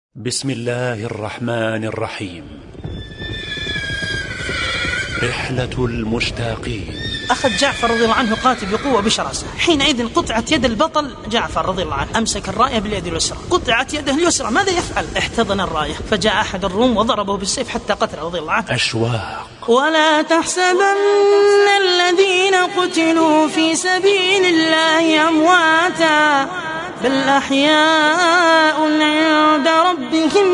بسم الله الرحمن الرحيم. رحلة المشتاقين. أخذ جعفر رضي الله عنه قاتل بقوة بشراسة. حينئذ قطعت يد البطل جعفر رضي الله عنه، أمسك الراية باليد اليسرى، قطعت يده اليسرى، ماذا يفعل؟ احتضن الراية، فجاء أحد الروم وضربه بالسيف حتى قتله رضي الله عنه. أشواق. ولا تحسبن الذين قتلوا في سبيل الله أمواتا بل أحياء عند ربهم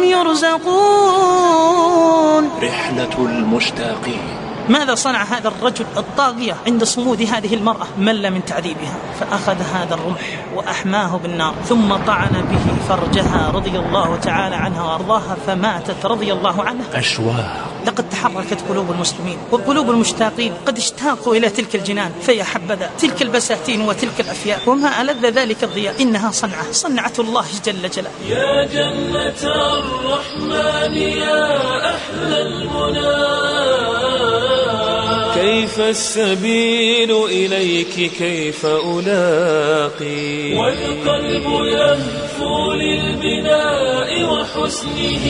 يرزقون. رحلة المشتاقين. ماذا صنع هذا الرجل الطاغية عند صمود هذه المرأة؟ مل من تعذيبها، فأخذ هذا الرمح وأحماه بالنار، ثم طعن به فرجها رضي الله تعالى عنها وأرضاها، فماتت رضي الله عنها. أشواق. لقد تحركت قلوب المسلمين وقلوب المشتاقين، قد اشتاقوا إلى تلك الجنان، فيا حبذا تلك البساتين وتلك الأفياء، وما ألذ ذلك الضياء، إنها صنعة الله جل جلاله. يا جنة الرحمن يا أحلى المنى، كيف السبيل إليك كيف ألاقي، والقلب يهفو للبناء وحسنه،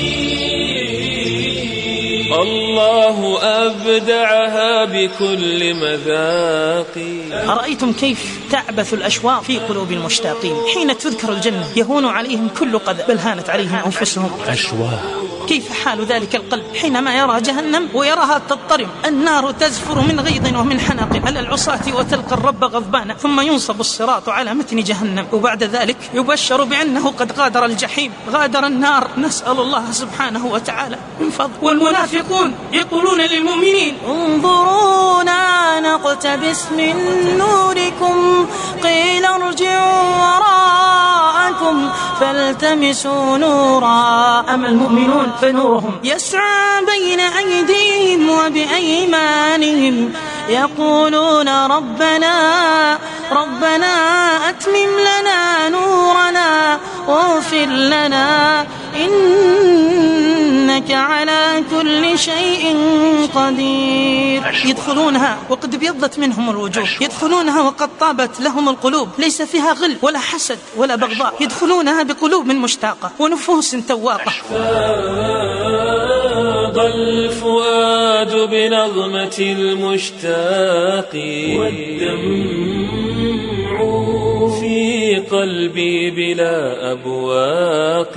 الله أبدعها بكل مذاق. أرأيتم كيف تعبث الأشواق في قلوب المشتاقين؟ حين تذكر الجنة يهون عليهم كل قذى، بل هانت عليهم أنفسهم. أشواق. كيف حال ذلك القلب حينما يرى جهنم ويراها تضطرم، النار تزفر من غيظ ومن حنق على العصاة وتلقى الرب غضبانا، ثم ينصب الصراط على متن جهنم، وبعد ذلك يبشر بأنه قد غادر الجحيم، غادر النار، نسأل الله سبحانه وتعالى من فضل. والمنافقون يقولون للمؤمنين انظرونا نقتبس من نوركم، قيل ارجعوا وراءكم فالتمسوا نورا. أما المؤمنون فنورهم يسعى بين أيديهم وبأيمانهم، يقولون ربنا أتمم لنا نورنا واغفر لنا إنك على كل شيء قدير. يدخلونها وقد ابيضت منهم الوجوه، يدخلونها وقد طابت لهم القلوب، ليس فيها غل ولا حسد ولا بغضاء، يدخلونها بقلوب مشتاقة ونفوس تواقة. فاض الفؤاد بنغمة المشتاق، والدمع في قلبي بلا أبواق،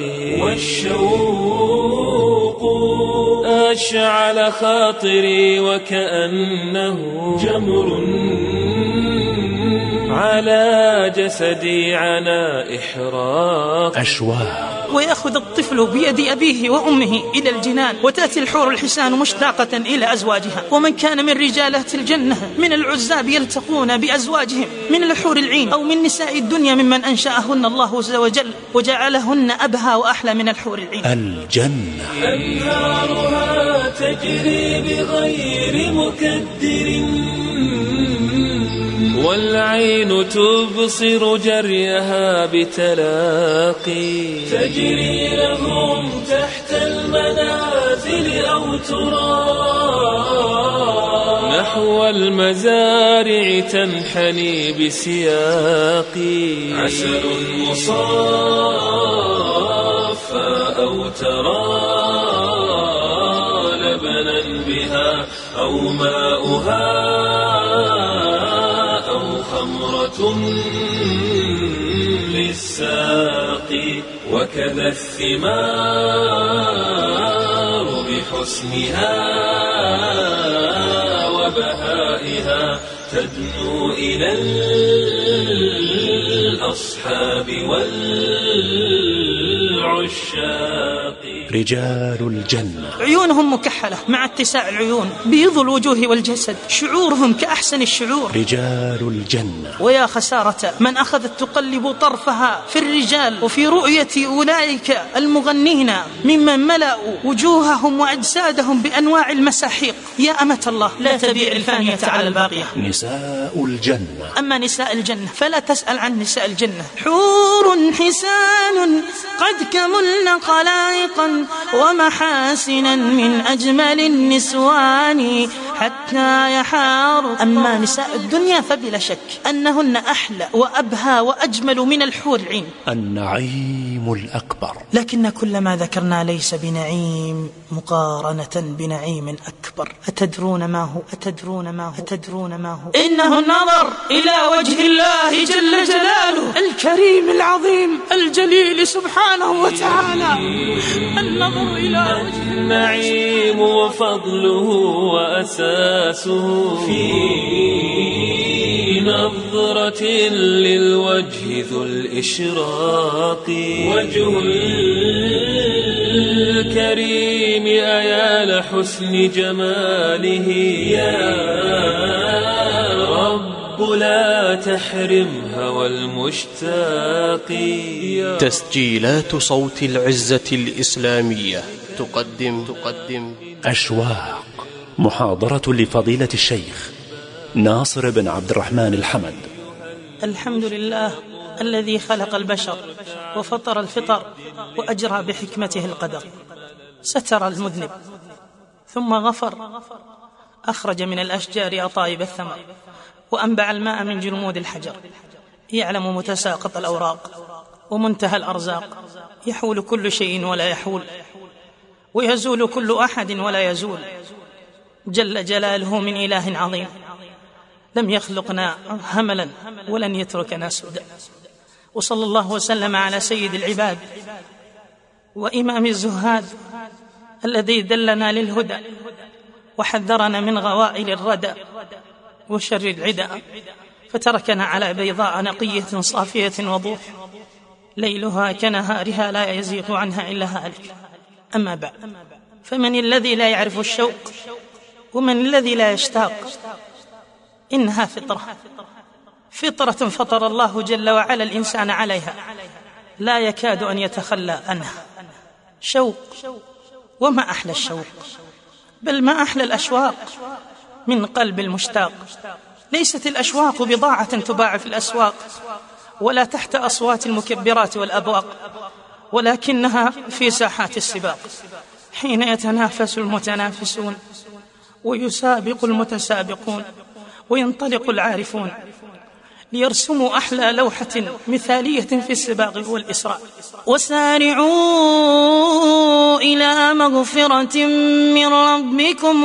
والشوق أشعل خاطري وكأنه جمر على جسدي عنا إحراق. أشواق. ويأخذ الطفل بيد أبيه وأمه إلى الجنان، وتأتي الحور الحسان مشتاقة إلى أزواجها. ومن كان من رجالات الجنة من العزاب يلتقون بأزواجهم من الحور العين أو من نساء الدنيا ممن أنشأهن الله عز وجل وجعلهن أبهى وأحلى من الحور العين. الجنة. أنهارها تجري بغير مكدر، والعين تبصر جريها بتلاقي، تجري لهم تحت المنازل أو ترى نحو المزارع تنحني بسياقي، عسل مصافى أو ترى لبنا بها أو ماؤها خمرة للساقي، وكذا الثمار بحسنها وبهائها تدنو إلى الأصحاب والعشاق. رجال الجنة. عيونهم مكحلة مع اتساع العيون، بيض الوجوه والجسد، شعورهم كأحسن الشعور. رجال الجنة. ويا خسارة من أخذت تقلب طرفها في الرجال وفي رؤية أولئك المغنين ممن ملأوا وجوههم وأجسادهم بأنواع المساحيق. يا أمة الله لا تبيع الفانية على الباقية. نساء الجنة. أما نساء الجنة فلا تسأل عن نساء الجنة. حور حسان قد كملن خلائقا ومحاسنا من أجمل النسوان حتى يحار. أما نساء الدنيا فبلا شك أنهن أحلى وأبهى وأجمل من الحور العين، النعيم الأكبر. لكن كل ما ذكرنا ليس بنعيم مقارنة بنعيم أكبر. أتدرون ما هو؟ أتدرون ما هو؟ أتدرون ما هو؟ إنه النظر إلى وجه الله جل جلاله الكريم العظيم الجليل سبحانه وتعالى. النظر إلى وجه النعيم وفضله وأساسه في نظرة للوجه ذو الإشراق. وجه الكريم أيال حسن جماله يا رب لا تحرم هوى المشتاق. تسجيلات صوت العزة الإسلامية تقدم أشواق، محاضرة لفضيلة الشيخ ناصر بن عبد الرحمن الحمد. الحمد لله الذي خلق البشر وفطر الفطر وأجرى بحكمته القدر. ستر المذنب ثم غفر، أخرج من الأشجار أطايب الثمر وأنبع الماء من جلمود الحجر. يعلم متساقط الأوراق ومنتهى الأرزاق. يحول كل شيء ولا يحول، ويزول كل أحد ولا يزول. جل جلاله من إله عظيم، لم يخلقنا هملا ولن يتركنا سدى. وصلى الله وسلم على سيد العباد وإمام الزهاد الذي دلنا للهدى وحذرنا من غوائل الردى وشر العدى، فتركنا على بيضاء نقية صافية وضوح، ليلها كنهارها لا يزيغ عنها إلا هالك. أما بعد، فمن الذي لا يعرف الشوق ومن الذي لا يشتاق؟ إنها فطرة فطر الله جل وعلا الإنسان عليها، لا يكاد أن يتخلى عنها. شوق، وما أحلى الشوق، بل ما أحلى الأشواق من قلب المشتاق. ليست الأشواق بضاعة تباع في الأسواق ولا تحت أصوات المكبرات والأبواق، ولكنها في ساحات السباق، حين يتنافس المتنافسون ويسابق المتسابقون وينطلق العارفون ليرسموا أحلى لوحة مثالية في السباق والإسراء. وسارعوا إلى مغفرة من ربكم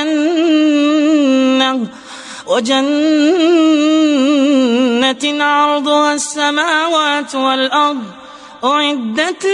وجنة عرضها السماوات والأرض أعدت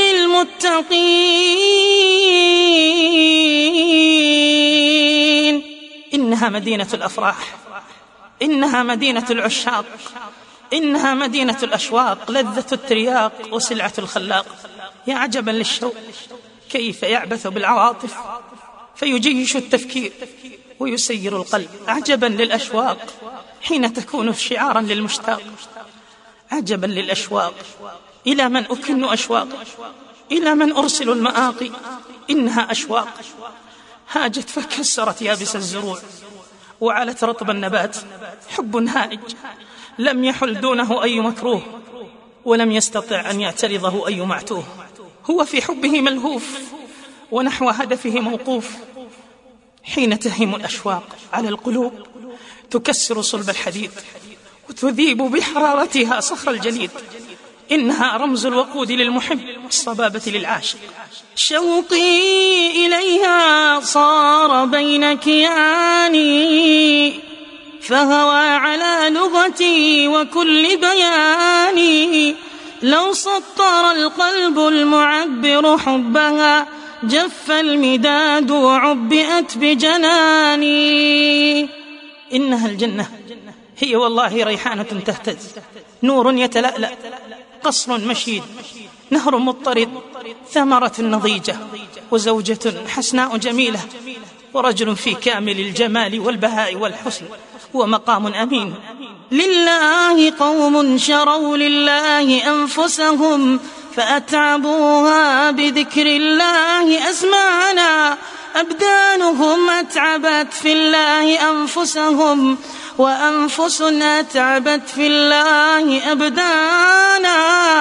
للمتقين. إنها مدينة الأفراح، إنها مدينة العشاق، إنها مدينة الأشواق، لذة الترياق وسلعة الخلاق. يا عجبا للشوق، كيف يعبث بالعواطف فيجيش التفكير ويسير القلب. عجبا للأشواق حين تكون شعارا للمشتاق. عجبا للأشواق، إلى من أكن أشواق، إلى من أرسل المآقي. إنها أشواق هاجت فكسرت يابس الزروع وعلت رطب النبات. حب هائج لم يحل دونه أي مكروه، ولم يستطع أن يعترضه أي معتوه. هو في حبه ملهوف ونحو هدفه موقوف. حين تهيم الأشواق على القلوب تكسر صلب الحديد وتذيب بحرارتها صخر الجليد. إنها رمز الوقود للمحب، الصبابة للعاشق. شوقي إليها صار بين كياني، فهوى على لغتي وكل بياني. لو سطر القلب المعبر حبها جف المداد وعبئت بجناني. إنها الجنة، هي والله ريحانة تهتز، نور يتلألأ، قصر مشيد، نهر مضطرد، ثمرة نضيجة، وزوجة حسناء جميلة، ورجل في كامل الجمال والبهاء والحسن، ومقام أمين. لله قوم شروا لله أنفسهم فأتعبوها بذكر الله أزمانا. أبدانهم أتعبت في الله أنفسهم، وأنفس أتعبت في الله أبدانا.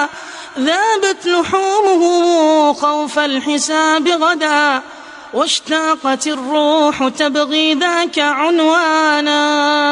ذابت لحومه خوف الحساب غدا، واشتاقت الروح تبغي ذاك عنوانا.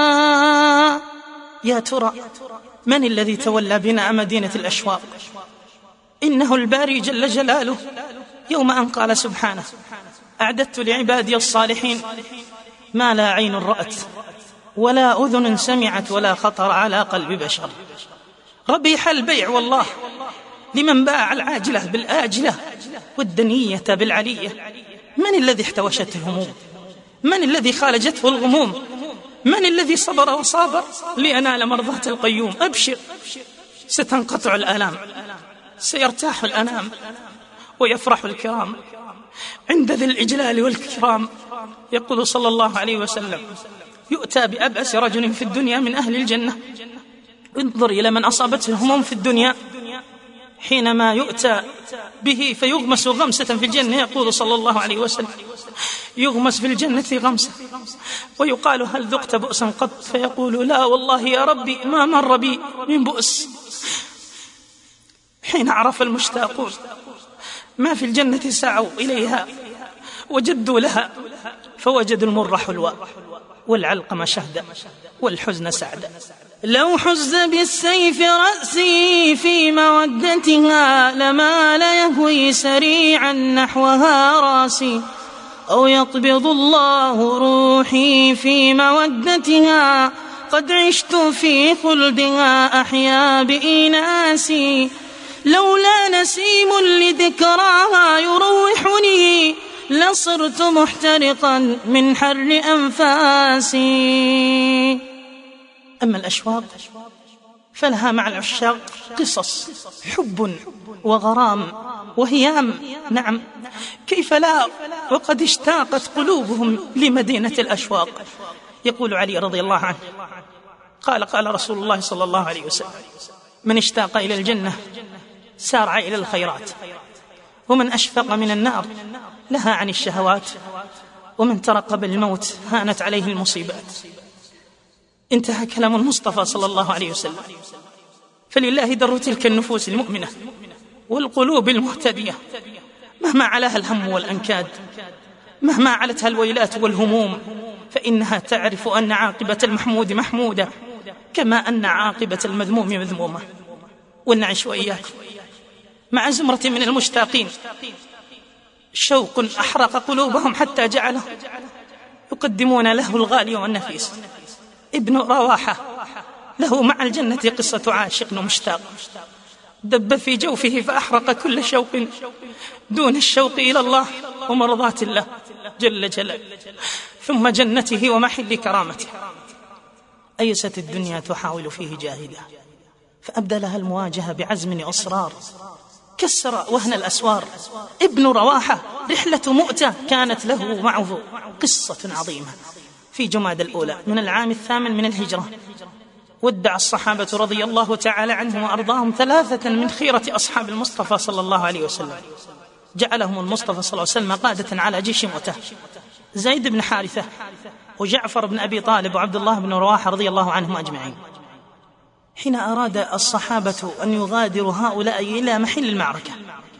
يا ترى من الذي تولى بناء مدينة الأشواق؟ إنه الباري جل جلاله، يوم أن قال سبحانه: أعددت لعبادي الصالحين ما لا عين رأت ولا أذن سمعت ولا خطر على قلب بشر. ربيح البيع والله لمن باع العاجلة بالآجلة والدنية بالعلية. من الذي احتوشته الهموم؟ من الذي خالجته الغموم؟ من الذي صبر وصابر لينال مرضاة القيوم؟ أبشر، ستنقطع الآلام، سيرتاح الأنام، ويفرح الكرام عند ذي الإجلال والكرام. يقول صلى الله عليه وسلم: يؤتى بأبأس رجل في الدنيا من أهل الجنة. انظر إلى من أصابته الهموم في الدنيا، حينما يؤتى به فيغمس غمسة في الجنة، يقول صلى الله عليه وسلم: يغمس في الجنة غمسة، ويقال: هل ذقت بؤسا قط؟ فيقول: لا والله يا ربي ما مر بي من بؤس. حين عرف المشتاقون ما في الجنة سعوا إليها وجدوا لها، فوجدوا المر حلوى والعلقم شهدا والحزن سعدا. لو حز بالسيف رأسي في مودتها لما لا يهوي سريعا نحوها راسي، أو يقبض الله روحي في مودتها قد عشت في خلدها أحيا بإناسي. لولا نسيم لذكراها يروحني لصرت محترقا من حر أنفاسي. أما الأشواق فلها مع العشاق قصص حب وغرام وهيام. نعم، كيف لا وقد اشتاقت قلوبهم لمدينة الأشواق. يقول علي رضي الله عنه: قال رسول الله صلى الله عليه وسلم: من اشتاق إلى الجنة سارع إلى الخيرات، ومن أشفق من النار لها عن الشهوات، ومن ترقب الموت هانت عليه المصيبات. انتهى كلام المصطفى صلى الله عليه وسلم. فلله در تلك النفوس المؤمنة والقلوب المهتدية، مهما علاها الهم والأنكاد، مهما علتها الويلات والهموم، فإنها تعرف أن عاقبة المحمود محمودة، كما أن عاقبة المذموم مذمومة. ونعيش وإياكم مع زمرة من المشتاقين شوق أحرق قلوبهم حتى جعله يقدمون له الغالي والنفيس. ابن رواحة له مع الجنة قصة عاشق مشتاق دب في جوفه فأحرق كل شوق دون الشوق إلى الله ومرضاة الله جل جلاله، ثم جنته ومحل كرامته. أيست الدنيا تحاول فيه جاهدة، فأبدلها المواجهة بعزم أصرار، كسر وهن الأسوار. ابن رواحة رحلة مؤتة كانت له معه قصة عظيمة. في جماد الأولى من العام 8 من الهجرة ودع الصحابة رضي الله تعالى عنهم وأرضاهم 3 من خيرة أصحاب المصطفى صلى الله عليه وسلم، جعلهم المصطفى صلى الله عليه وسلم قادة على جيش مؤتة: زيد بن حارثة وجعفر بن أبي طالب وعبد الله بن رواحة رضي الله عنهم أجمعين. حين أراد الصحابة أن يغادروا هؤلاء إلى محل المعركة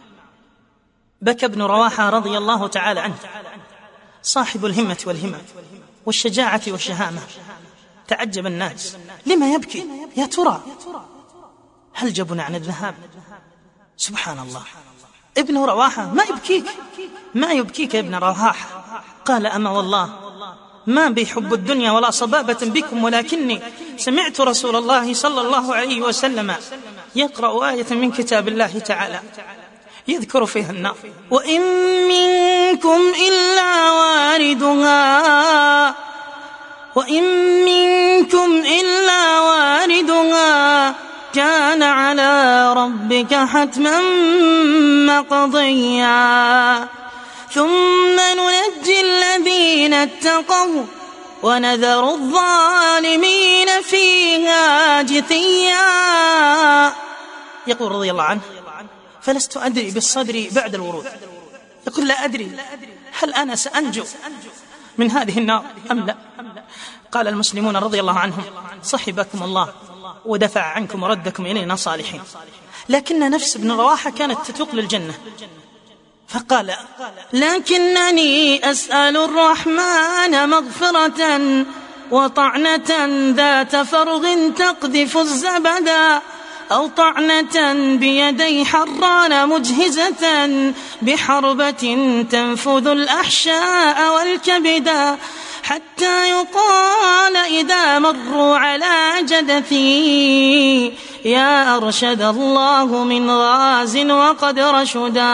بكى ابن رواحة رضي الله تعالى عنه، صاحب الهمة والهمة والشجاعة والشهامة. تعجب الناس: لما يبكي يا ترى؟ هل جبن عن الذهاب؟ سبحان الله، ابن رواحة ما يبكيك يا ابن رواحة؟ قال: أما والله ما بي حب الدنيا ولا صبابة بكم، ولكني سمعت رسول الله صلى الله عليه وسلم يقرأ آية من كتاب الله تعالى يذكر فيها النار: وإن منكم إلا واردها، وإن منكم إلا واردها كان على ربك حتما مقضيا، ثم ننجي الذين اتقوا ونذر الظالمين فيها جثيا. يقول رضي الله عنه: فلست أدري بالصدر بعد الورود. يقول: لا أدري هل أنا سأنجو من هذه النار أم لا. قال المسلمون رضي الله عنهم: صحبكم الله ودفع عنكم وردكم إلينا صالحين. لكن نفس ابن رواحة كانت تتوق للجنة، فقال: لكنني أسأل الرحمن مغفرة وطعنة ذات فرغ تقذف الزبدا، أو طعنة بيدي حران مجهزة بحربة تنفذ الأحشاء والكبدا، حتى يقال إذا مروا على جدثي يا أرشد الله من غاز وقد رشدا.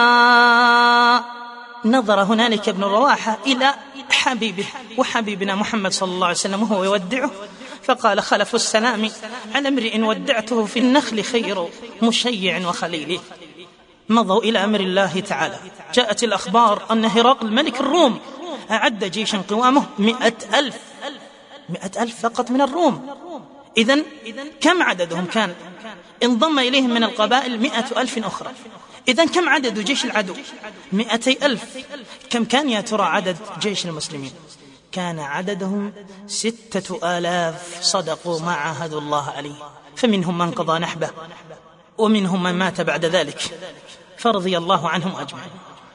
نظر هنالك ابن رواحة إلى حبيبه وحبيبنا محمد صلى الله عليه وسلم وهو يودعه، فقال: خلف السلام على امرئ ودعته في النخل خير مشيع وخليل. مضوا إلى أمر الله تعالى. جاءت الأخبار أن هرقل ملك الروم أعد جيشا قوامه 100,000 فقط من الروم. إذن كم عددهم كان؟ انضم إليهم من القبائل 100,000 أخرى. إذن كم عدد جيش العدو؟ 200,000. كم كان يا ترى عدد جيش المسلمين؟ كان عددهم 6,000 صدقوا ما عاهدوا الله عليه، فمنهم من قضى نحبه ومنهم من مات بعد ذلك، فرضي الله عنهم أجمعين.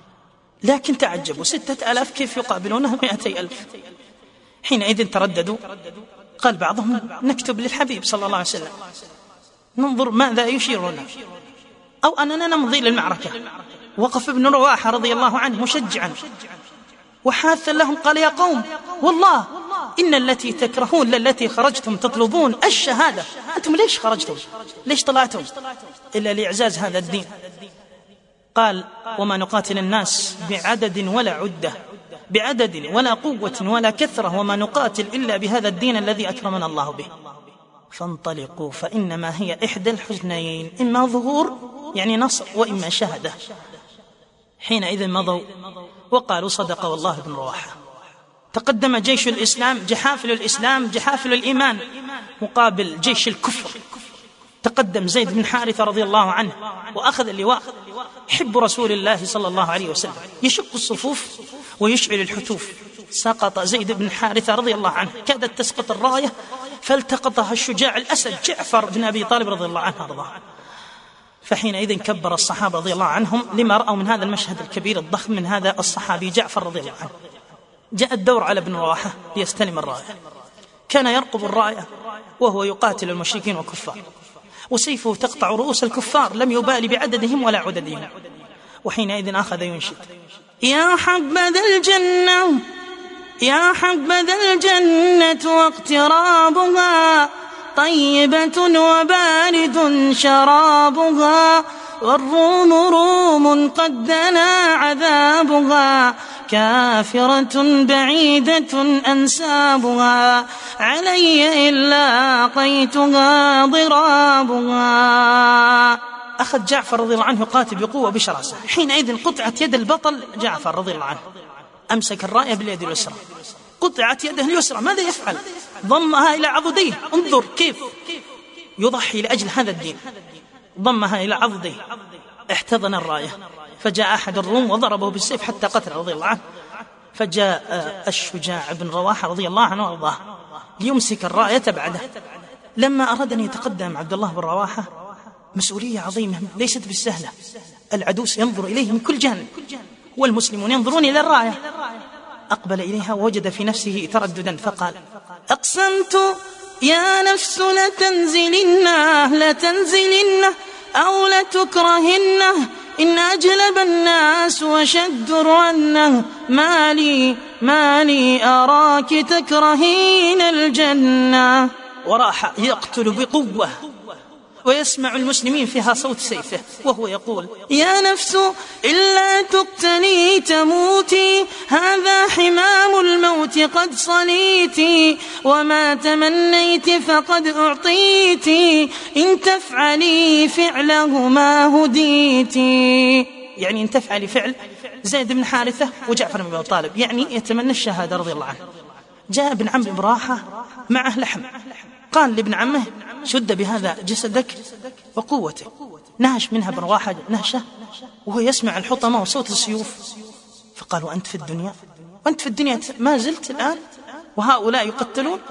لكن تعجبوا 6,000 كيف يقابلونه 200,000؟ حينئذ ترددوا. قال بعضهم: نكتب للحبيب صلى الله عليه وسلم ننظر ماذا يشيرنا، أو أننا نمضي للمعركة. وقف ابن رواحة رضي الله عنه مشجعا وحاثا لهم، قال: يا قوم والله إن التي تكرهون للتي خرجتم تطلبون الشهادة. أنتم ليش خرجتم؟ ليش طلعتم؟ إلا لإعزاز هذا الدين. قال: وما نقاتل الناس بعدد ولا عدة، بعدد ولا قوة ولا كثرة، وما نقاتل إلا بهذا الدين الذي أكرمنا الله به. فانطلقوا فإنما هي إحدى الحسنيين، إما ظهور يعني نصر وإما شهادة. حينئذ مضوا وقالوا: صدق والله ابن رواحة. تقدم جيش الإسلام، جحافل الإسلام، جحافل الإيمان، مقابل جيش الكفر. تقدم زيد بن حارثة رضي الله عنه وأخذ اللواء، حب رسول الله صلى الله عليه وسلم، يشق الصفوف ويشعل الحتوف. سقط زيد بن حارثة رضي الله عنه، كادت تسقط الراية فالتقطها الشجاع الأسد جعفر بن أبي طالب رضي الله عنه وارضاه. فحينئذ كبر الصحابة رضي الله عنهم لما رأوا من هذا المشهد الكبير الضخم من هذا الصحابي جعفر رضي الله عنه. جاء الدور على ابن رواحة ليستلم الراية. كان يرقب الراية وهو يقاتل المشركين والكفار، وسيفه تقطع رؤوس الكفار، لم يبالي بعددهم ولا عددهم. وحينئذ أخذ ينشد: يا حبذا الجنة، يا حبذا الجنة واقترابها، طيبة وبارد شرابها، والروم روم قد دنا عذابها، كافرة بعيدة أنسابها، علي إلا لقيتها ضرابها. أخذ جعفر رضي الله عنه يقاتل بقوة بشراسة. حينئذ قطعت يد البطل جعفر رضي الله عنه، أمسك الراية باليد اليسرى، قطعت يده اليسرى، ماذا يفعل؟ ضمها إلى عضديه. انظر كيف يضحي لأجل هذا الدين، ضمها إلى عضديه، احتضن الراية. فجاء أحد الروم وضربه بالسيف حتى قتل رضي الله عنه. فجاء الشجاع بن رواحة رضي الله عنه وارضاه ليمسك الراية بعده. لما أراد أن يتقدم عبد الله بن رواحة، مسؤولية عظيمة ليست بالسهلة، العدو سينظر إليه من كل جانب والمسلمون ينظرون إلى الراية. أقبل إليها ووجد في نفسه ترددا فقال: أقسمت يا نفس لتنزلنه أو لتكرهنه، إن أجلب الناس وشد رنه، مالي أراك تكرهين الجنة. وراح يقتل بقوة، ويسمع المسلمين فيها صوت سيفه وهو يقول: يا نفس إلا تقتلي تموتي، هذا حمام الموت قد صليتي، وما تمنيت فقد أعطيتي، إن تفعلي فعله ما هديتي. يعني إن تفعلي فعل زيد بن حارثة وجعفر بن أبي طالب، يعني يتمنى الشهادة رضي الله عنه. جاء ابن عم بن رواحة معه لحم، قال لابن عمه: شد بهذا جسدك وقوته. نهش منها ابن رواحة نهشة وهو يسمع الحطمة وصوت السيوف. فقال: وأنت في الدنيا ما زلت الآن وهؤلاء يقتلون؟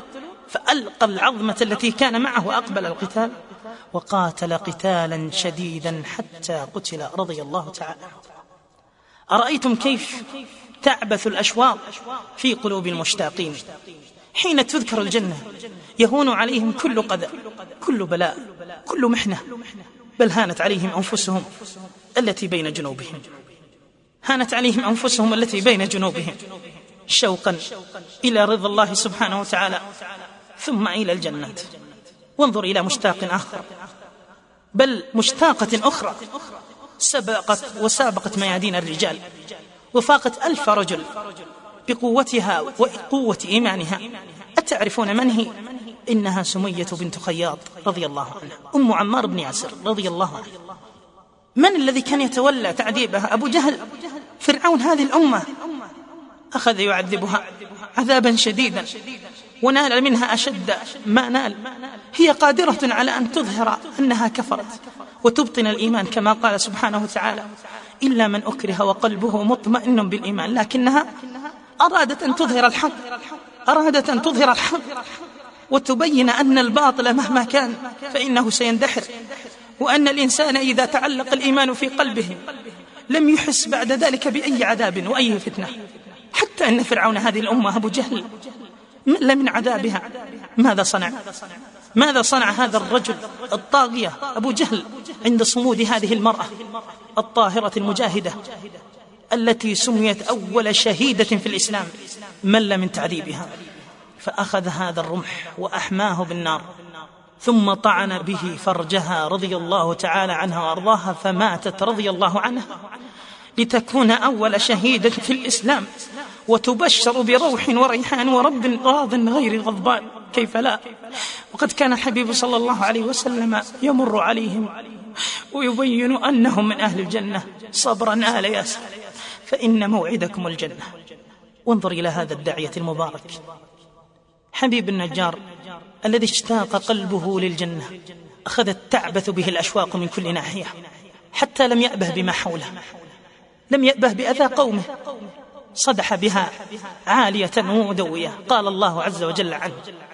فألقى العظمة التي كان معه وأقبل القتال، وقاتل قتالا شديدا حتى قتل رضي الله تعالى عنه. أرأيتم كيف تعبث الأشواق في قلوب المشتاقين؟ حين تذكر الجنة يهون عليهم كل قدر، كل بلاء، كل محنة، بل هانت عليهم أنفسهم التي بين جنوبهم، هانت عليهم أنفسهم التي بين جنوبهم شوقا إلى رضا الله سبحانه وتعالى ثم إلى الجنات. وانظر إلى مشتاق آخر، بل مشتاقة أخرى سابقت ميادين الرجال وفاقت 1000 رجل بقوتها وقوة إيمانها. أتعرفون من هي؟ إنها سمية بنت خياط رضي الله عنها، أم عمار بن ياسر رضي الله عنه. من الذي كان يتولى تعذيبها؟ أبو جهل، فرعون هذه الأمة، أخذ يعذبها عذابا شديدا ونال منها أشد ما نال. هي قادرة على أن تظهر أنها كفرت وتبطن الإيمان كما قال سبحانه وتعالى: إلا من أكره وقلبه مطمئن بالإيمان، لكنها أرادت أن تظهر الحق، أرادت أن تظهر الحق وتبين أن الباطل مهما كان فإنه سيندحر، وأن الإنسان إذا تعلق الإيمان في قلبه لم يحس بعد ذلك بأي عذاب وأي فتنة. حتى أن فرعون هذه الأمة أبو جهل مل من عذابها. ماذا صنع هذا الرجل الطاغية أبو جهل عند صمود هذه المرأة الطاهرة المجاهدة التي سميت أول شهيدة في الإسلام؟ مل من تعذيبها، فأخذ هذا الرمح وأحماه بالنار ثم طعن به فرجها رضي الله تعالى عنها وأرضاها، فماتت رضي الله عنها لتكون أول شهيدة في الإسلام وتبشر بروح وريحان ورب راض غير غضبان. كيف لا؟ وقد كان الحبيب صلى الله عليه وسلم يمر عليهم ويبين أنهم من أهل الجنة. صبرا آل ياسر فإن موعدكم الجنة. وانظر إلى هذا الداعية المبارك حبيب النجار الذي اشتاق قلبه للجنة، أخذت تعبث به الأشواق من كل ناحية، حتى لم يأبه بما حوله، لم يأبه بأذى قومه، صدح بها عالية ومدوية. قال الله عز وجل عنه: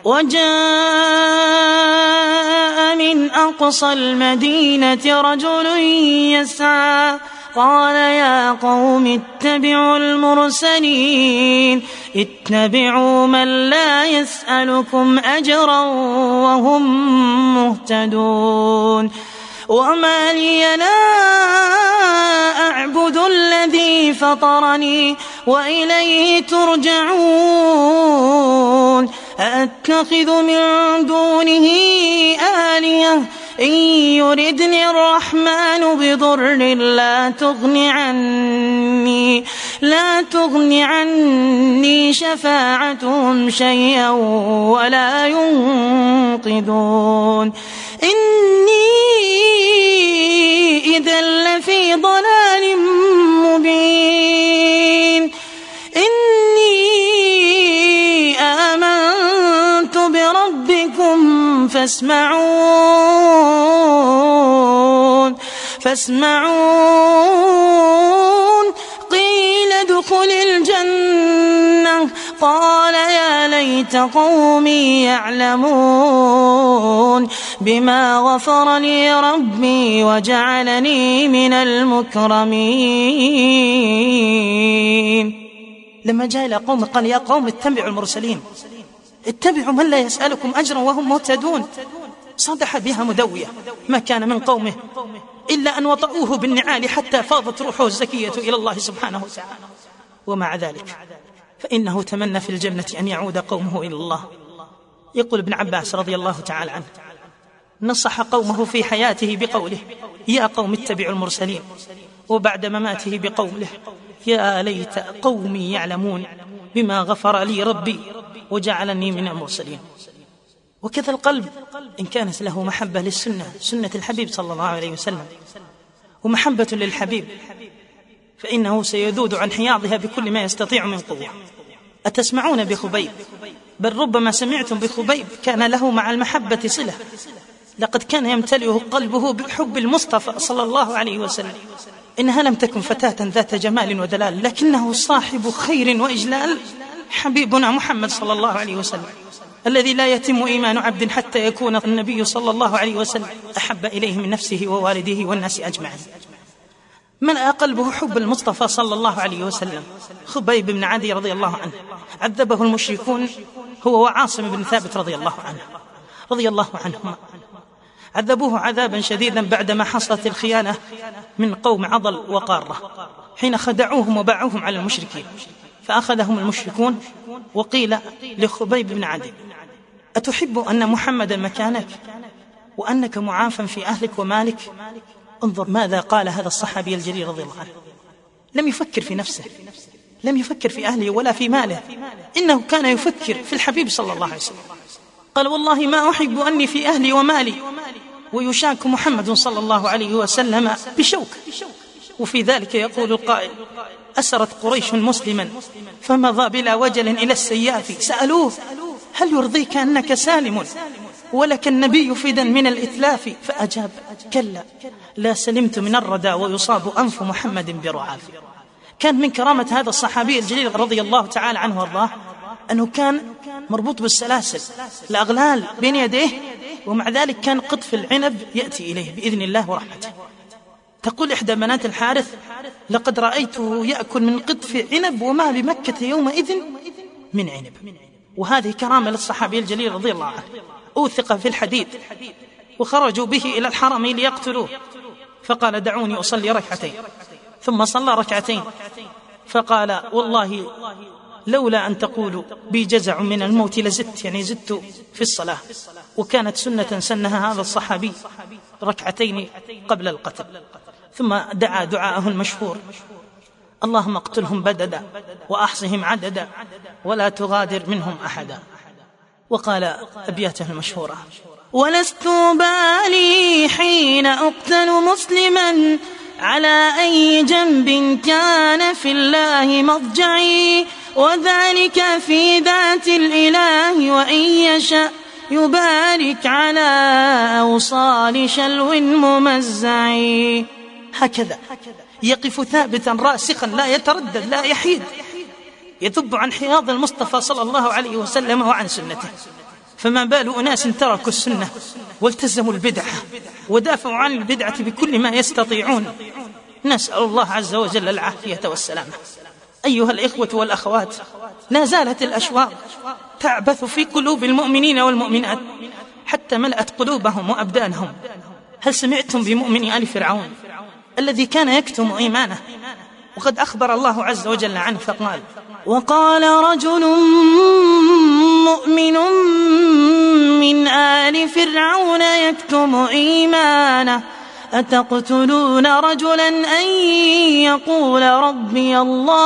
وجاء من أقصى المدينة رجل يسعى قال يا قوم اتبعوا المرسلين اتبعوا من لا يسألكم أجرا وهم مهتدون. وما لي لا أعبد الذي فطرني وإليه ترجعون. أتخذ من دونه آلهة إن يردني الرحمن بضر لا تغن عني شفاعتهم شيئا ولا ينقذون. إني إذا لفي ضلال مبين. إني آمنت بربكم فاسمعون. قيل ادخل الجنة قال يا ليت قومي يعلمون بما غفر لي ربي وجعلني من المكرمين. لما جاء إلى قوم قال يا قوم اتبعوا المرسلين اتبعوا من لا يسألكم أجرا وهم مهتدون. صدح بها مدوية، ما كان من قومه إلا أن وطئوه بالنعال حتى فاضت روحه الزكية إلى الله سبحانه وتعالى. ومع ذلك فإنه تمنى في الجنة أن يعود قومه إلى الله. يقول ابن عباس رضي الله تعالى عنه: نصح قومه في حياته بقوله يا قوم اتبعوا المرسلين، وبعد مماته بقوله يا ليت قومي يعلمون بما غفر لي ربي وجعلني من المرسلين. وكذا القلب إن كانت له محبة للسنة، سنة الحبيب صلى الله عليه وسلم، ومحبة للحبيب، فإنه سيذود عن حياضها بكل ما يستطيع من قوة. أتسمعون بخبيب؟ بل ربما سمعتم بخبيب كان له مع المحبة صلة، لقد كان يمتلئه قلبه بحب المصطفى صلى الله عليه وسلم. إنها لم تكن فتاة ذات جمال ودلال، لكنه صاحب خير وإجلال، حبيبنا محمد صلى الله عليه وسلم. الذي لا يتم إيمان عبد حتى يكون النبي صلى الله عليه وسلم أحب إليه من نفسه ووالده والناس أجمعين. ملأ قلبه حب المصطفى صلى الله عليه وسلم. خبيب بن عدي رضي الله عنه عذبه المشركون هو وعاصم بن ثابت رضي الله عنهما، عذبوه عذابا شديدا بعدما حصلت الخيانة من قوم عضل وقارة حين خدعوهم وباعوهم على المشركين، فأخذهم المشركون وقيل لخبيب بن عدي: أتحب أن محمدا مكانك وأنك معافى في أهلك ومالك؟ انظر ماذا قال هذا الصحابي الجليل رضي الله عنه. لم يفكر في نفسه، لم يفكر في أهله ولا في ماله، إنه كان يفكر في الحبيب صلى الله عليه وسلم. قال: والله ما أحب أني في أهلي ومالي ويشاك محمد صلى الله عليه وسلم بشوك. وفي ذلك يقول القائل: أسرت قريش مسلما فمضى بلا وجل إلى السياف، سألوه: هل يرضيك أنك سالم ولك النبي فدا من الإتلاف؟ فأجاب: كلا، لا سلمت من الردى ويصاب أنف محمد برعاف. كان من كرامة هذا الصحابي الجليل رضي الله تعالى عنه وارضاه أنه كان مربوط بالسلاسل، الأغلال بين يديه، ومع ذلك كان قطف العنب يأتي إليه بإذن الله ورحمته. تقول إحدى بنات الحارث: لقد رأيته يأكل من قطف عنب وما بمكة يومئذ من عنب. وهذه كرامة للصحابي الجليل رضي الله عنه. أوثق في الحديد وخرجوا به إلى الحرم ليقتلوه، فقال: دعوني أصلي ركعتين. ثم صلى ركعتين فقال: والله لولا أن تقولوا بي جزع من الموت لزدت، يعني زدت في الصلاة. وكانت سنة سنها هذا الصحابي ركعتين قبل القتل. ثم دعا دعاءه المشهور: اللهم اقتلهم بددا وأحصهم عددا ولا تغادر منهم أحدا. وقال أبياته المشهورة: ولست بالي حين أقتل مسلما على أي جنب كان في الله مضجعي، وذلك في ذات الإله وإن يشاء يبارك على أوصال شلو ممزعي. هكذا يقف ثابتا راسخا لا يتردد لا يحيد، يذب عن حياض المصطفى صلى الله عليه وسلم وعن سنته. فما بال أناس تركوا السنة والتزموا البدعة ودافعوا عن البدعة بكل ما يستطيعون. نسأل الله عز وجل العافية والسلامة. أيها الإخوة والأخوات، لا زالت الأشواق تعبث في قلوب المؤمنين والمؤمنات حتى ملأت قلوبهم وأبدانهم. هل سمعتم بمؤمن آل فرعون الذي كان يكتم إيمانه؟ وقد أخبر الله عز وجل عنه فقال: وقال رجل مؤمن من آل فرعون يكتم إيمانه أتقتلون رجلا أن يقول ربي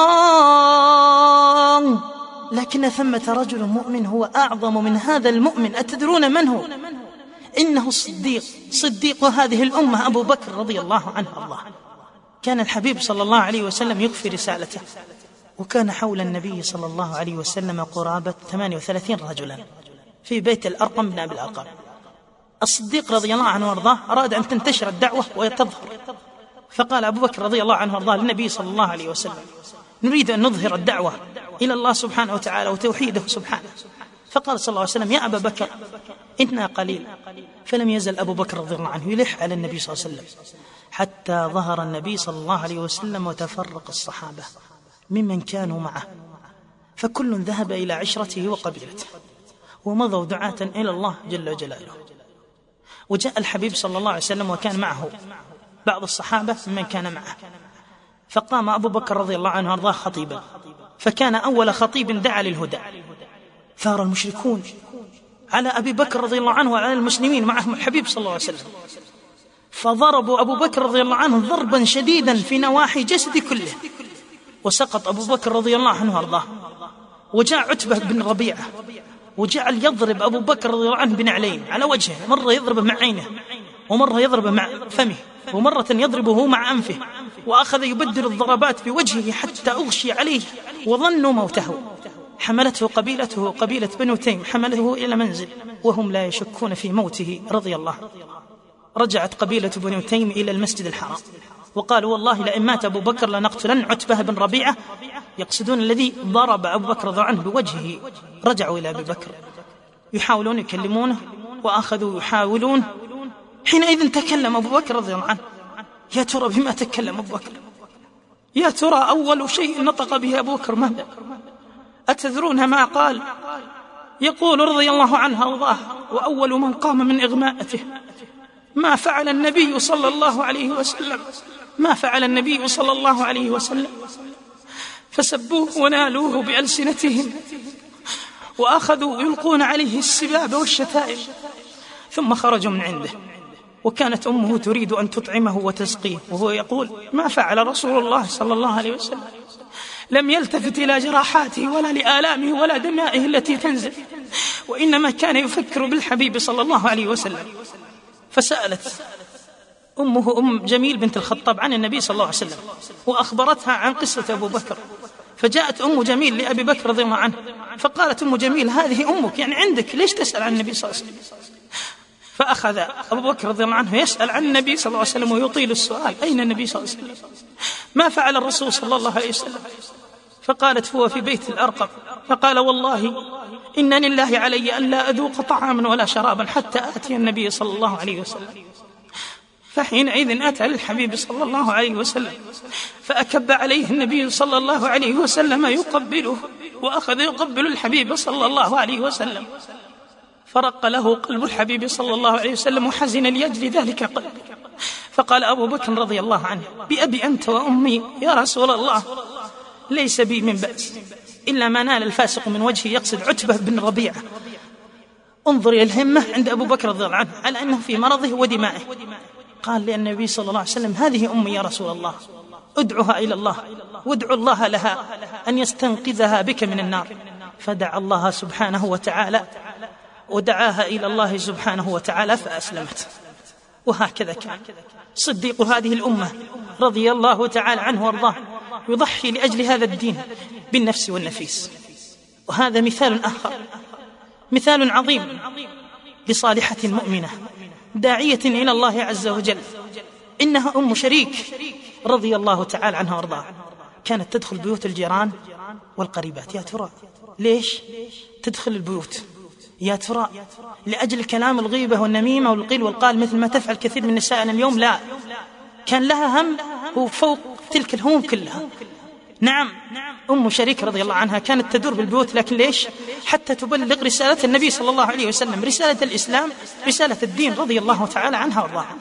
الله؟ لكن ثمة رجل مؤمن هو أعظم من هذا المؤمن. أتدرون من هو؟ إنه الصديق، صديق هذه الأمة، أبو بكر رضي الله عنه الله. كان الحبيب صلى الله عليه وسلم يخفي رسالته، وكان حول النبي صلى الله عليه وسلم قرابة 38 رجلا في بيت الأرقم بن أبي الأرقم. الصديق رضي الله عنه وارضاه أراد أن تنتشر الدعوة ويتظهر، فقال أبو بكر رضي الله عنه وارضاه للنبي صلى الله عليه وسلم: نريد أن نظهر الدعوة إلى الله سبحانه وتعالى وتوحيده سبحانه. فقال صلى الله عليه وسلم: يا أبا بكر إننا قليل. فلم يزل أبو بكر رضي الله عنه يلح على النبي صلى الله عليه وسلم حتى ظهر النبي صلى الله عليه وسلم وتفرق الصحابة ممن كانوا معه، فكل ذهب إلى عشرته وقبيلته ومضوا دعاة إلى الله جل جلاله. وجاء الحبيب صلى الله عليه وسلم وكان معه بعض الصحابة ممن كان معه، فقام أبو بكر رضي الله عنه وارضاه خطيبا، فكان أول خطيب دعا للهدى. ثار المشركون على أبي بكر رضي الله عنه وعلى المسلمين معهم الحبيب صلى الله عليه وسلم، فضربوا أبو بكر رضي الله عنه ضربا شديدا في نواحي جسد كله، وسقط أبو بكر رضي الله عنه وارضاه. وجاء عتبة بن ربيعة وجعل يضرب أبو بكر رضي الله عنه بنعلين على وجهه، مرة يضربه مع عينه ومرة يضربه مع فمه ومرة يضربه مع أنفه، وأخذ يبدل الضربات بوجهه حتى أغشي عليه وظنوا موته. حملته قبيلته قبيلة بنو تيم، حمله إلى منزل وهم لا يشكون في موته رضي الله. رجعت قبيلة بنو تيم إلى المسجد الحرام وقالوا: والله لئن مات أبو بكر لنقتلن عتبة بن ربيعة، يقصدون الذي ضرب أبو بكر رضي عنه بوجهه. رجعوا إلى أبي بكر يحاولون يكلمونه وأخذوا يحاولون. حينئذ تكلم أبو بكر رضي الله عنه. يا ترى بما تكلم أبو بكر؟ يا ترى أول شيء نطق به أبو بكر ماذا؟ أتذرون ما قال؟ يقول رضي الله عنه وارضاه: وأول من قام من إغماءته ما فعل النبي صلى الله عليه وسلم، ما فعل النبي صلى الله عليه وسلم، فسبوه ونالوه بألسنتهم وأخذوا يلقون عليه السباب والشتائم، ثم خرجوا من عنده. وكانت أمه تريد أن تطعمه وتسقيه، وهو يقول: ما فعل رسول الله صلى الله عليه وسلم، لم يلتفت إلى جراحاته ولا لآلامه ولا دمائه التي تنزل، وإنما كان يفكر بالحبيب صلى الله عليه وسلم. فسألت أمه أم جميل بنت الخطاب عن النبي صلى الله عليه وسلم، وأخبرتها عن قصة أبو بكر. فجاءت أم جميل لأبي بكر رضي الله عنه فقالت أم جميل: هذه أمك، يعني عندك، ليش تسأل عن النبي صلى الله عليه وسلم؟ فأخذ أبو بكر رضي الله عنه يسأل عن النبي صلى الله عليه وسلم ويطيل السؤال: أين النبي صلى الله عليه وسلم؟ ما فعل الرسول صلى الله عليه وسلم؟ فقالت: هو في بيت الأرقم. فقال: والله إن لله علي أن لا أذوق طعاما ولا شرابا حتى آتي النبي صلى الله عليه وسلم. فحينئذ أتى للحبيب صلى الله عليه وسلم فأكب عليه النبي صلى الله عليه وسلم يقبله، وأخذ يقبل الحبيب صلى الله عليه وسلم، فرق له قلب الحبيب صلى الله عليه وسلم وحزن لأجل ذلك قلبه. فقال أبو بكر رضي الله عنه: بأبي أنت وأمي يا رسول الله، ليس بي من بأس إلا ما نال الفاسق من وجهه، يقصد عتبة بن ربيعة. انظر إلى الهمة عند أبو بكر رضي الله عنه على أنه في مرضه ودمائه. قال للنبي صلى الله عليه وسلم: هذه أمي يا رسول الله، ادعها إلى الله وادعو الله لها أن يستنقذها بك من النار. فدعا الله سبحانه وتعالى ودعاها إلى الله سبحانه وتعالى فأسلمت. وهكذا كان صديق هذه الأمة رضي الله تعالى عنه وارضاه يضحي لأجل هذا الدين بالنفس والنفيس. وهذا مثال آخر، مثال عظيم لصالحة مؤمنة داعية إلى الله عز وجل. إنها أم شريك رضي الله تعالى عنها وارضاها، كانت تدخل بيوت الجيران والقريبات. يا ترى ليش تدخل البيوت؟ يا ترى لأجل كلام الغيبة والنميمة والقيل والقال مثل ما تفعل كثير من نسائنا اليوم؟ لا، كان لها هم وفوق تلك الهموم كلها. نعم، أم شريك رضي الله عنها كانت تدور بالبيوت، لكن ليش؟ حتى تبلغ رسالة النبي صلى الله عليه وسلم، رسالة الإسلام، رسالة الدين رضي الله تعالى عنها وارضاها.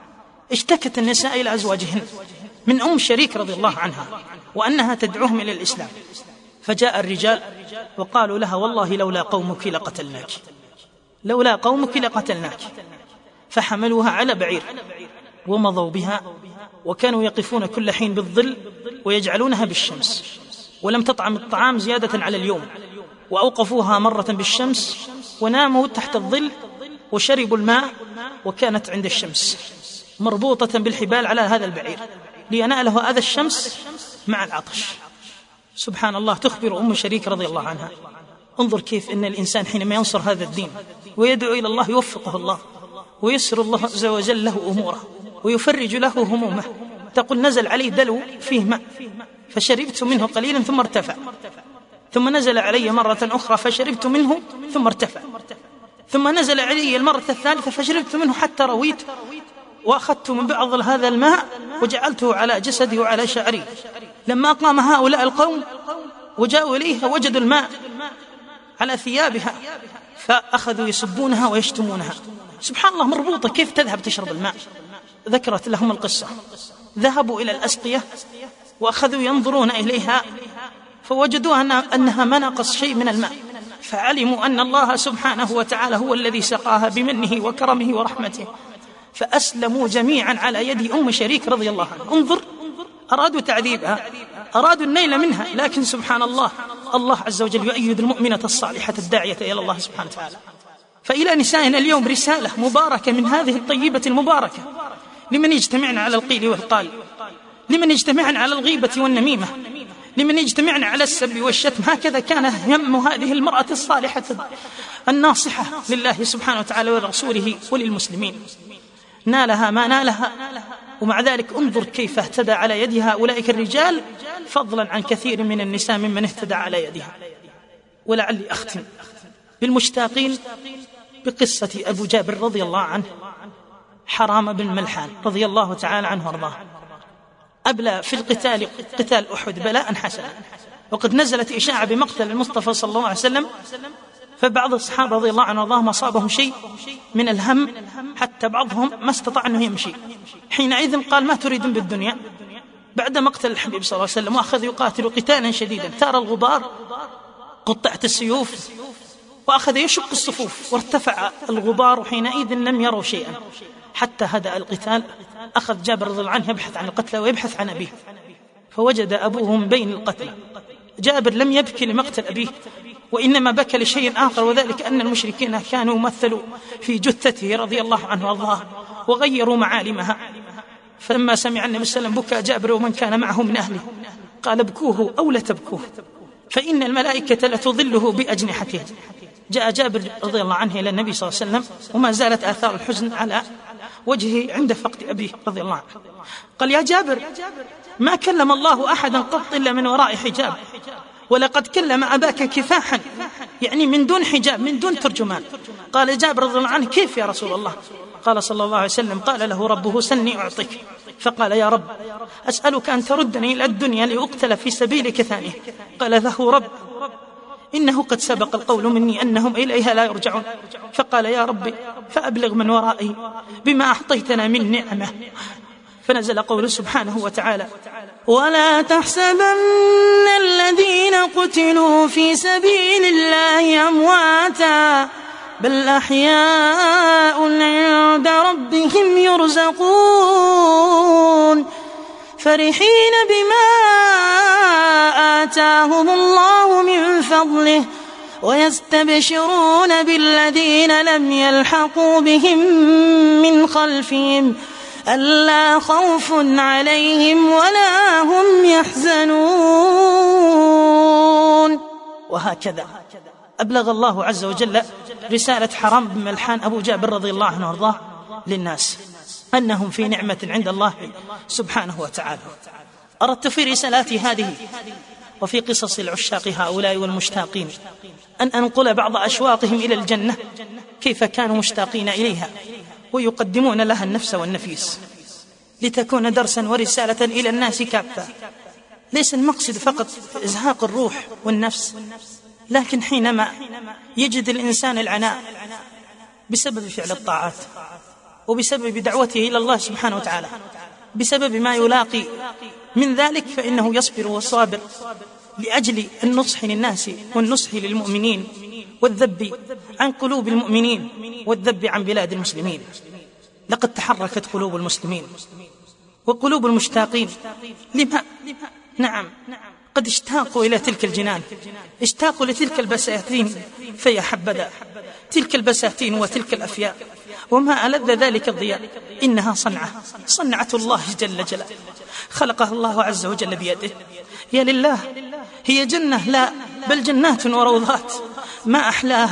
اشتكت النساء إلى أزواجهن من أم شريك رضي الله عنها وأنها تدعوهم إلى الإسلام. فجاء الرجال وقالوا لها: والله لولا قومك لقتلناك، لولا قومك لقتلناك. فحملوها على بعير ومضوا بها، وكانوا يقفون كل حين بالظل ويجعلونها بالشمس، ولم تطعم الطعام زيادة على اليوم، وأوقفوها مرة بالشمس وناموا تحت الظل وشربوا الماء، وكانت عند الشمس مربوطة بالحبال على هذا البعير ليناله أذى الشمس مع العطش. سبحان الله، تخبر أم شريك رضي الله عنها. انظر كيف إن الإنسان حينما ينصر هذا الدين ويدعو إلى الله يوفقه الله ويسر الله عز وجل له أموره ويفرج له همومه. تقول: نزل علي دلو فيه ماء فشربت منه قليلا ثم ارتفع، ثم نزل علي مرة أخرى فشربت منه ثم ارتفع، ثم نزل علي المرة الثالثة فشربت منه حتى رويت، وأخذت من بعض هذا الماء وجعلته على جسدي وعلى شعري. لما قام هؤلاء القوم وجاءوا إليها وجدوا الماء على ثيابها فأخذوا يسبونها ويشتمونها. سبحان الله، مربوطة، كيف تذهب تشرب الماء؟ ذكرت لهم القصة، ذهبوا إلى الأسقية وأخذوا ينظرون إليها فوجدوا أنها ما نقص شيء من الماء، فعلموا أن الله سبحانه وتعالى هو الذي سقاها بمنه وكرمه ورحمته، فأسلموا جميعا على يد أم شريك رضي الله عنها. انظر، أرادوا تعذيبها، أرادوا النيل منها، لكن سبحان الله، الله عز وجل يؤيد المؤمنة الصالحة الداعية إلى الله سبحانه وتعالى. فإلى نسائنا اليوم رسالة مباركة من هذه الطيبة المباركة لمن يجتمعن على القيل والقال، لمن يجتمعن على الغيبة والنميمة، لمن يجتمعن على السب والشتم. هكذا كان هم هذه المرأة الصالحة الناصحة لله سبحانه وتعالى ورسوله وللمسلمين. نالها ما نالها، ومع ذلك انظر كيف اهتدى على يدها أولئك الرجال، فضلا عن كثير من النساء ممن اهتدى على يدها. ولعلي أختم بالمشتاقين بقصة أبو جابر رضي الله عنه، حرام بن ملحان رضي الله تعالى عنه وارضاه، أبلى في القتال قتال أحد بلاء حسنا، وقد نزلت إشاعة بمقتل المصطفى صلى الله عليه وسلم، فبعض الصحابة رضي الله عنه وارضاهم أصابهم شيء من الهم حتى بعضهم ما استطاع أنه يمشي. حينئذ قال: ما تريدون بالدنيا؟ بعد مقتل الحبيب صلى الله عليه وسلم وأخذ يقاتل قتالا شديدا، ثار الغبار، قطعت السيوف، وأخذ يشق الصفوف، وارتفع الغبار، وحينئذ لم يروا شيئا حتى هدأ القتال. أخذ جابر رضي الله عنه يبحث عن القتلى ويبحث عن أبيه، فوجد أبوه من بين القتلى. جابر لم يبكي لمقتل أبيه، وإنما بكى لشيء آخر، وذلك أن المشركين كانوا مثلوا في جثته رضي الله عنه وارضاه وغيروا معالمها. فلما سمع النبي صلى الله عليه وسلم بكى جابر ومن كان معه من أهله، قال: ابكوه أو لا تبكوه، فإن الملائكة لتظله بأجنحتها. جاء جابر رضي الله عنه إلى النبي صلى الله عليه وسلم وما زالت آثار الحزن على وجهه عند فقد أبيه رضي الله عنه. قال: يا جابر، ما كلم الله أحدا قط إلا من وراء حجاب، ولقد كلم أباك كفاحا، يعني من دون حجاب، من دون ترجمان. قال جابر رضي الله عنه: كيف يا رسول الله؟ قال صلى الله عليه وسلم: قال له ربه: سني أعطيك. فقال: يا رب، أسألك أن تردني إلى الدنيا لأقتل في سبيلك ثانية. قال له: رب، إنه قد سبق القول مني أنهم إليها لا يرجعون. فقال: يا رب، فأبلغ من ورائي بما أعطيتنا من نعمة. فنزل قوله سبحانه وتعالى: ولا تحسبن الذين قتلوا في سبيل الله أمواتا بل أحياء عند ربهم يرزقون فرحين بما آتاهم الله من فضله ويستبشرون بالذين لم يلحقوا بهم من خلفهم ألا خوف عليهم ولا هم يحزنون. وهكذا أبلغ الله عز وجل رسالة حرام بن ملحان أبو جابر رضي الله عنه وارضاه للناس أنهم في نعمة عند الله سبحانه وتعالى. أردت في رسالاتي هذه وفي قصص العشاق هؤلاء والمشتاقين أن أنقل بعض أشواقهم إلى الجنة، كيف كانوا مشتاقين إليها ويقدمون لها النفس والنفيس، لتكون درسا ورسالة إلى الناس كافة. ليس المقصد فقط إزهاق الروح والنفس، لكن حينما يجد الإنسان العناء بسبب فعل الطاعات وبسبب دعوته إلى الله سبحانه وتعالى، بسبب ما يلاقي من ذلك، فإنه يصبر وصابر لأجل النصح للناس والنصح للمؤمنين والذب عن قلوب المؤمنين والذب عن بلاد المسلمين. لقد تحركت قلوب المسلمين وقلوب المشتاقين لما نعم قد اشتاقوا إلى تلك الجنان، اشتاقوا لتلك البساتين، فيا حبذا تلك البساتين وتلك الأفياء وما ألذ ذلك الضياء. إنها صنعة الله جل جلاله، خلقها الله عز وجل بيده. يا لله، هي جنة، لا بل جنات وروضات، ما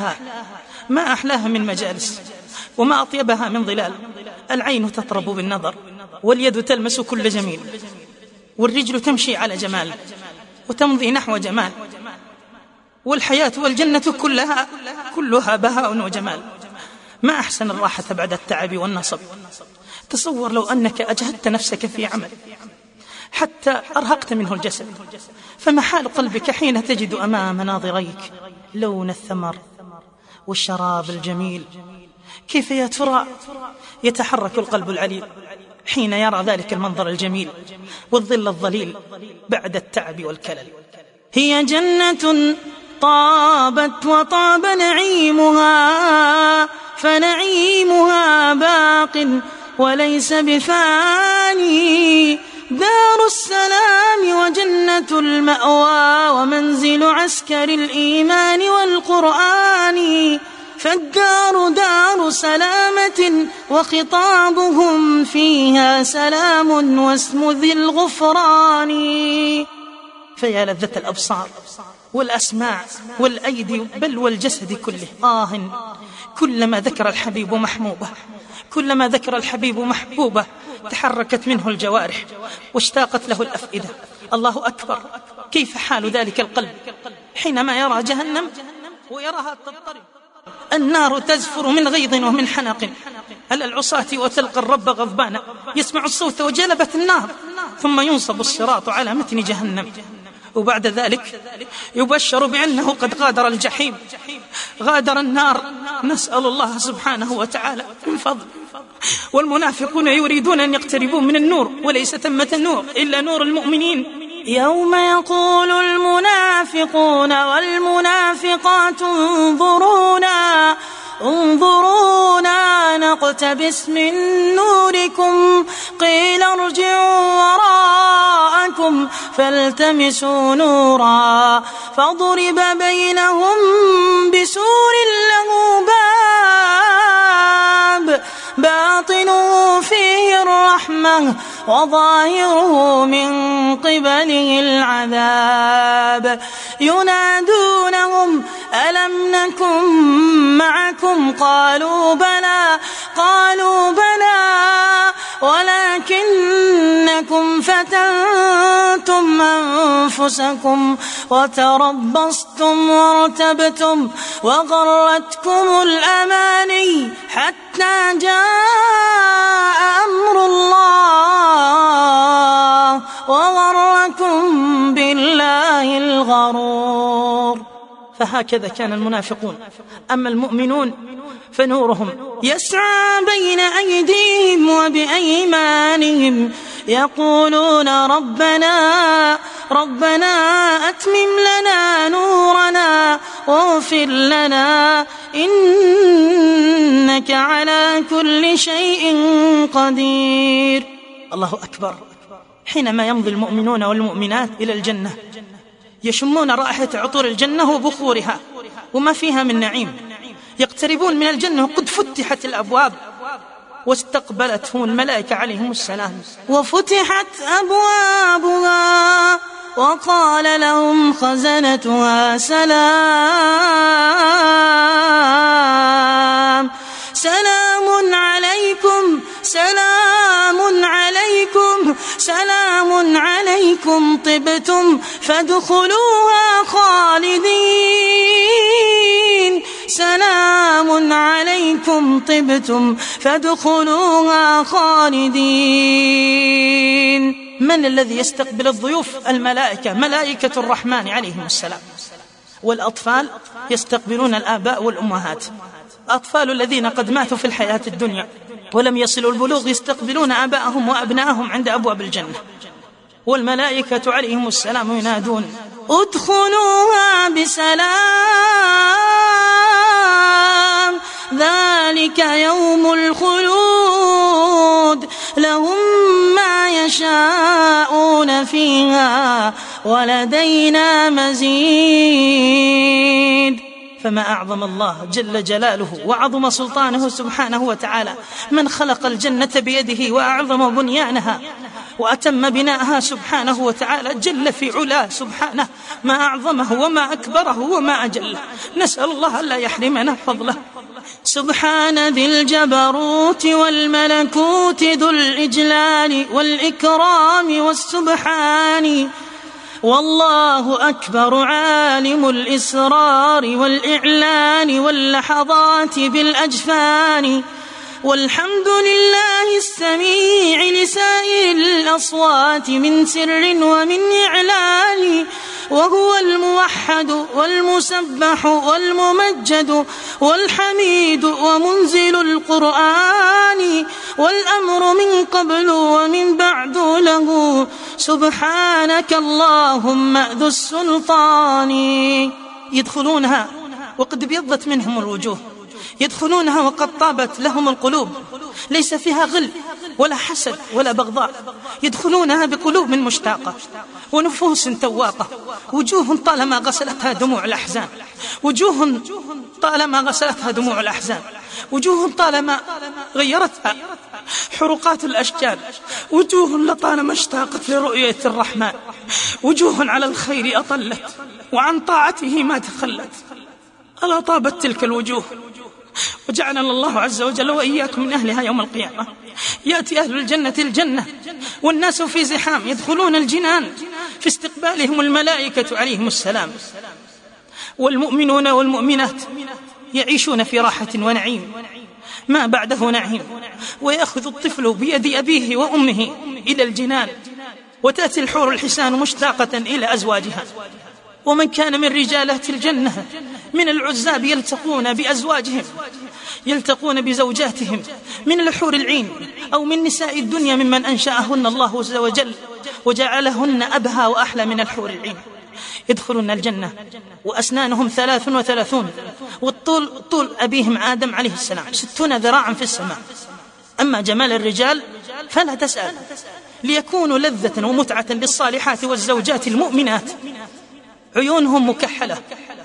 أحلاها من مجالس، وما أطيبها من ظلال. العين تطرب بالنظر، واليد تلمس كل جميل، والرجل تمشي على جمال وتمضي نحو جمال، والحياة والجنة كلها بهاء وجمال. ما أحسن الراحة بعد التعب والنصب. تصور لو أنك أجهدت نفسك في عمل حتى أرهقت منه الجسد، فما حال قلبك حين تجد أمام ناظريك لون الثمر والشراب الجميل؟ كيف يا ترى يتحرك القلب العليل حين يرى ذلك المنظر الجميل والظل الظليل بعد التعب والكلل؟ هي جنة طابت وطاب نعيمها، فنعيمها باق وليس بفاني، دار السلام وجنة المأوى ومنزل عسكر الإيمان والقرآن، فالدار دار سلامة وخطابهم فيها سلام واسم ذي الغفران. فيا لذة الأبصار والأسماع والأيدي بل والجسد كله، كلما ذكر الحبيب محموبة، كلما ذكر الحبيب محبوبة تحركت منه الجوارح واشتاقت له الأفئدة. الله أكبر، كيف حال ذلك القلب حينما يرى جهنم ويراها تضطرب. النار تزفر من غيظ ومن حنق على العصاة وتلقى الرب غضبانا. يسمع الصوت وجلبت النار، ثم ينصب الصراط على متن جهنم، وبعد ذلك يبشر بأنه قد غادر الجحيم، غادر النار. نسأل الله سبحانه وتعالى من فضل. والمنافقون يريدون أن يقتربوا من النور، وليس ثمة نور إلا نور المؤمنين. يوم يقول المنافقون والمنافقات انظرونا نقتبس من نوركم قيل ارجعوا وراءكم فالتمسوا نورا فضرب بينهم بسور له باب باطنه فيه الرحمة وظاهره من قبله العذاب ينادونهم ألم نكن معكم قالوا بلى ولكنكم فتنتم أنفسكم وتربصتم وارتبتم وغرتكم الأماني حتى جاء أمر الله وغركم بالله الغرور. فهكذا كان المنافقون. أما المؤمنون فنورهم يسعى بين أيديهم وبأيمانهم يقولون ربنا أتمم لنا نورنا واغفر لنا إنك على كل شيء قدير. الله أكبر. حينما يمضي المؤمنون والمؤمنات إلى الجنة يشمون رائحة عطور الجنة وبخورها وما فيها من نعيم، يقتربون من الجنة وقد فتحت الأبواب واستقبلتهم الملائكة عليهم السلام، وفتحت أبوابها وقال لهم خزنتها سلام عليكم طبتم فادخلوها خالدين سلام عليكم طبتم فادخلوها خالدين. من الذي يستقبل الضيوف؟ الملائكة، ملائكة الرحمن عليهم السلام. والأطفال يستقبلون الآباء والأمهات. الأطفال الذين قد ماتوا في الحياة الدنيا ولم يصلوا البلوغ يستقبلون آباءهم وأبناءهم عند أبواب الجنة، والملائكة عليهم السلام ينادون ادخلوها بسلام ذلك يوم الخلود لهم ما يشاءون فيها ولدينا مزيد. فما أعظم الله جل جلاله وعظم سلطانه سبحانه وتعالى من خلق الجنة بيده وأعظم بنيانها وأتم بناءها سبحانه وتعالى جل في علاه سبحانه. ما أعظمه وما أكبره وما أجله. نسأل الله ألا يحرمنا فضله. سبحان ذي الجبروت والملكوت ذو الإجلال والإكرام والسبحان والله أكبر عالم الإسرار والإعلان واللحظات بالأجفان والحمد لله السميع لسائر الأصوات من سر ومن إعلان وهو الموحد والمسبح والممجد والحميد ومنزل القرآن والأمر من قبل ومن بعد له سبحانك اللهم ذو السلطان. يدخلونها وقد ابيضت منهم الوجوه، يدخلونها وقد طابت لهم القلوب، ليس فيها غل ولا حسد ولا بغضاء. يدخلونها بقلوب مشتاقة ونفوس تواقة، وجوه طالما غسلتها دموع الأحزان، وجوه طالما غسلتها دموع الأحزان، وجوه طالما غيرتها حرقات الأشجار، وجوه لطالما اشتاقت لرؤية الرحمن، وجوه على الخير أطلت وعن طاعته ما تخلت. ألا طابت تلك الوجوه، وجعلنا الله عز وجل وإياكم من أهلها يوم القيامة. يأتي أهل الجنة الجنة والناس في زحام يدخلون الجنان في استقبالهم الملائكة عليهم السلام. والمؤمنون والمؤمنات يعيشون في راحة ونعيم ما بعده نعيم، ويأخذ الطفل بيد أبيه وأمه إلى الجنان، وتأتي الحور الحسان مشتاقة إلى أزواجها. ومن كان من رجالات الجنة من العزاب يلتقون بأزواجهم، يلتقون بزوجاتهم من الحور العين أو من نساء الدنيا ممن أنشأهن الله عز وجل وجعلهن أبهى وأحلى من الحور العين. يدخلون الجنة وأسنانهم 33، والطول طول أبيهم آدم عليه السلام 60 ذراعا في السماء. أما جمال الرجال فلا تسأل، ليكونوا لذة ومتعة للصالحات والزوجات المؤمنات. عيونهم مكحلة،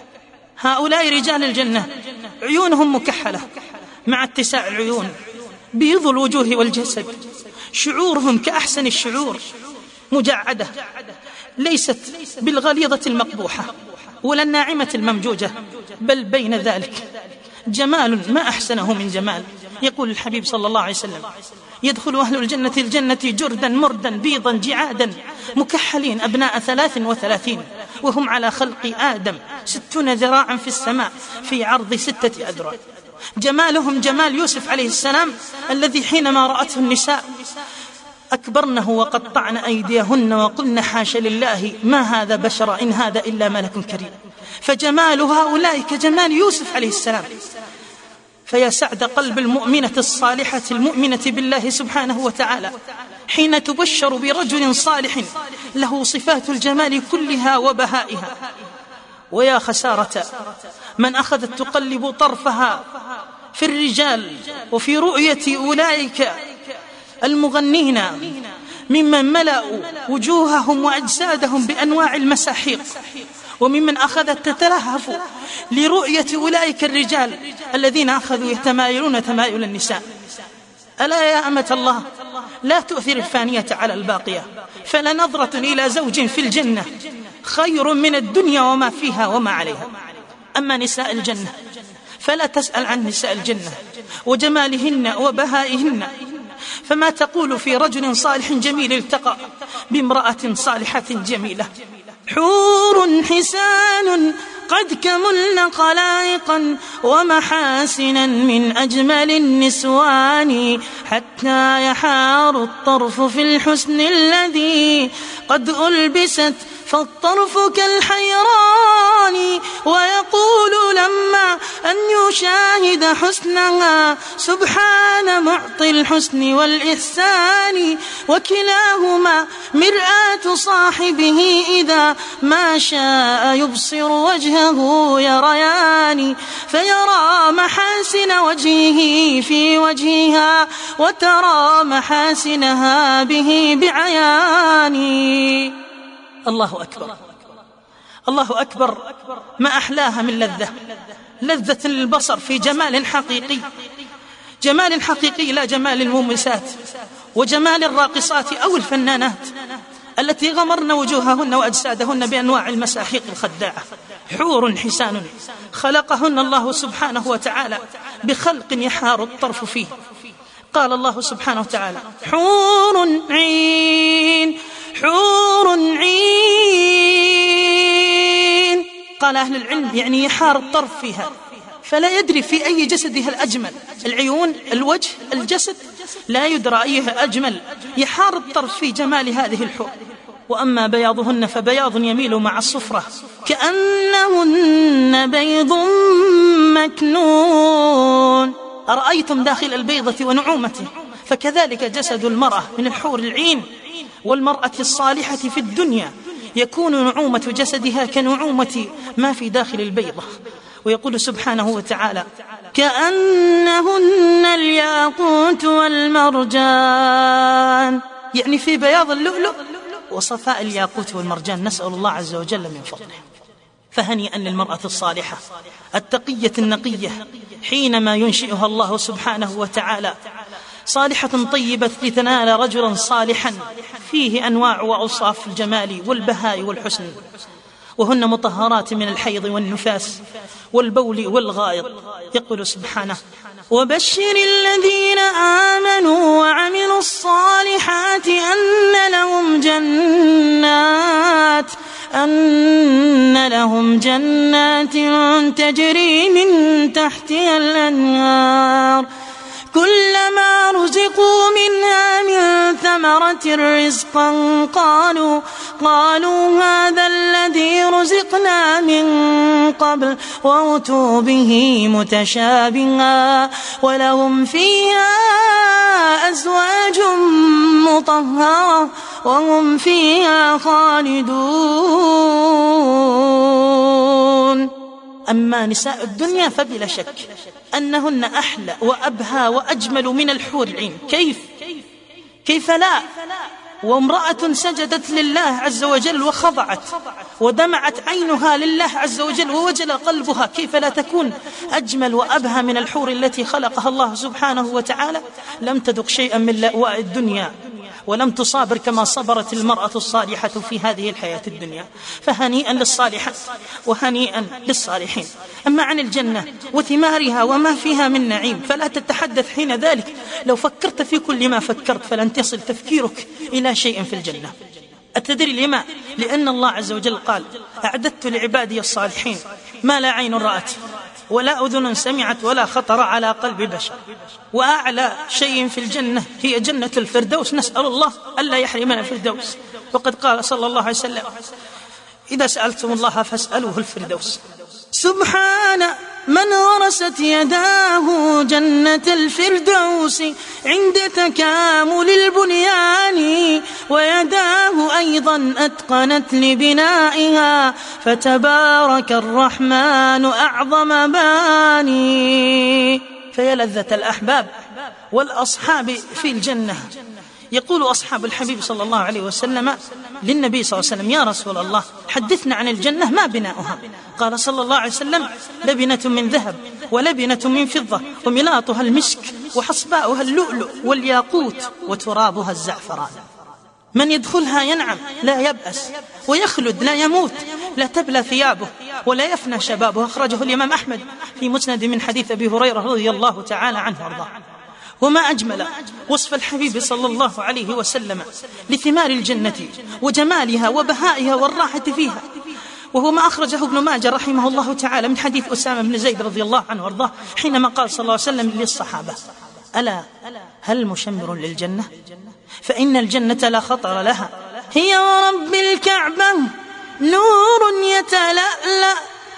هؤلاء رجال الجنة عيونهم مكحلة مع اتساع العيون، بيض الوجوه والجسد، شعورهم كأحسن الشعور، مجعدة ليست بالغليظة المقبوحة ولا الناعمة الممجوجة، بل بين ذلك. جمال ما أحسنه من جمال. يقول الحبيب صلى الله عليه وسلم: يدخل أهل الجنة الجنة جردا مردا بيضا جعادا مكحلين أبناء 33، وهم على خلق آدم 60 ذراعا في السماء في عرض 6 أذرع. جمالهم جمال يوسف عليه السلام الذي حينما رأته النساء أكبرنه وقطعن أيديهن وقلن حاش لله ما هذا بشر إن هذا إلا ملك كريم. فجمال هؤلاء كجمال يوسف عليه السلام. فيا سعد قلب المؤمنة الصالحة المؤمنة بالله سبحانه وتعالى حين تبشر برجل صالح له صفات الجمال كلها وبهائها. ويا خسارة من أخذت تقلب طرفها في الرجال وفي رؤية أولئك المغنين ممن ملأوا وجوههم وأجسادهم بأنواع المساحيق، وممن أخذت تتلهف لرؤية أولئك الرجال الذين أخذوا يتمايلون تمايل النساء. ألا يا أمة الله لا تؤثر الفانية على الباقية، فلنظرة إلى زوج في الجنة خير من الدنيا وما فيها وما عليها. أما نساء الجنة فلا تسأل عن نساء الجنة وجمالهن وبهائهن، فما تقول في رجل صالح جميل التقى بامرأة صالحة جميلة؟ حور حسان قد كملن خلائقا ومحاسنا من أجمل النسوان، حتى يحار الطرف في الحسن الذي قد ألبست فالطرف كالحيران، ويقول لما أن يشاهد حسنها سبحان معطي الحسن والإحسان، وكلاهما مرآة صاحبه إذا ما شاء يبصر وجهه يريان، فيرى محاسن وجهه في وجهها وترى محاسنها به بعيان. الله أكبر، الله أكبر، ما أحلاها من لذة، لذة للبصر في جمال حقيقي، جمال حقيقي لا جمال المومسات وجمال الراقصات أو الفنانات التي غمرن وجوههن وأجسادهن بأنواع المساحيق الخداعة. حور حسان خلقهن الله سبحانه وتعالى بخلق يحار الطرف فيه. قال الله سبحانه وتعالى: حور عين، حور عين. قال أهل العلم يعني يحار الطرف فيها، فلا يدري في أي جسدها الأجمل، العيون، الوجه، الجسد، لا يدرى أيها أجمل. يحار الطرف في جمال هذه الحور. وأما بياضهن فبياض يميل مع الصفرة كأنهن بيض مكنون. أرأيتم داخل البيضة ونعومته؟ فكذلك جسد المرأة من الحور العين والمرأة الصالحة في الدنيا يكون نعومة جسدها كنعومة ما في داخل البيضة. ويقول سبحانه وتعالى: كأنهن الياقوت والمرجان، يعني في بياض اللؤلؤ وصفاء الياقوت والمرجان. نسأل الله عز وجل من فضله. فهنيئا للمرأة الصالحة التقية النقية حينما ينشئها الله سبحانه وتعالى صالحة طيبة لتنال رجلا صالحا فيه أنواع وأوصاف الجمال والبهاء والحسن، وهن مطهرات من الحيض والنفاس والبول والغائط. يقول سبحانه: وبشر الذين آمنوا وعملوا الصالحات أن لهم أن لهم جنات تجري من تحتها الأنهار كلما رزقوا منها من ثمرة رزقا قالوا هذا الذي رزقنا من قبل وأتوا به متشابها ولهم فيها أزواج مطهرة وهم فيها خالدون. أما نساء الدنيا فبلا شك أنهن أحلى وأبهى وأجمل من الحور العين. كيف لا؟ وامرأة سجدت لله عز وجل وخضعت ودمعت عينها لله عز وجل ووجل قلبها، كيف لا تكون أجمل وأبهى من الحور التي خلقها الله سبحانه وتعالى؟ لم تذق شيئا من لأواء الدنيا ولم تصابر كما صبرت المرأة الصالحة في هذه الحياة الدنيا. فهنيئا للصالحات وهنيئا للصالحين. أما عن الجنة وثمارها وما فيها من نعيم فلا تتحدث حين ذلك. لو فكرت في كل ما فكرت فلن تصل تفكيرك إلى شيء في الجنة. أتدري لما؟ لأن الله عز وجل قال أعددت لعبادي الصالحين ما لا عين رأت ولا أذن سمعت ولا خطر على قلب بشر. وأعلى شيء في الجنة هي جنة الفردوس، نسأل الله ألا يحرمنا الفردوس. وقد قال صلى الله عليه وسلم إذا سألتم الله فاسألوه الفردوس. سبحان من غرست يداه جنة الفردوس عند تكامل البنيان ويداه أيضا أتقنت لبنائها فتبارك الرحمن أعظم باني. فيا لذة الأحباب والأصحاب في الجنة. يقول أصحاب الحبيب صلى الله عليه وسلم للنبي صلى الله عليه وسلم يا رسول الله حدثنا عن الجنة ما بناؤها؟ قال صلى الله عليه وسلم لبنة من ذهب ولبنة من فضة وملاطها المسك وحصباؤها اللؤلؤ والياقوت وترابها الزعفران. من يدخلها ينعم لا يبأس ويخلد لا يموت لا تبلى ثيابه ولا يفنى شبابه. أخرجه الإمام أحمد في مسند من حديث أبي هريرة رضي الله تعالى عنه وارضاه. وما أجمل وصف الحبيب صلى الله عليه وسلم لثمار الجنة وجمالها وبهائها والراحة فيها، وهو ما أخرجه ابن ماجه رحمه الله تعالى من حديث أسامة بن زيد رضي الله عنه وارضاه حينما قال صلى الله عليه وسلم للصحابة ألا هل مشمر للجنة؟ فإن الجنة لا خطر لها، هي ورب الكعبة نور يتلألأ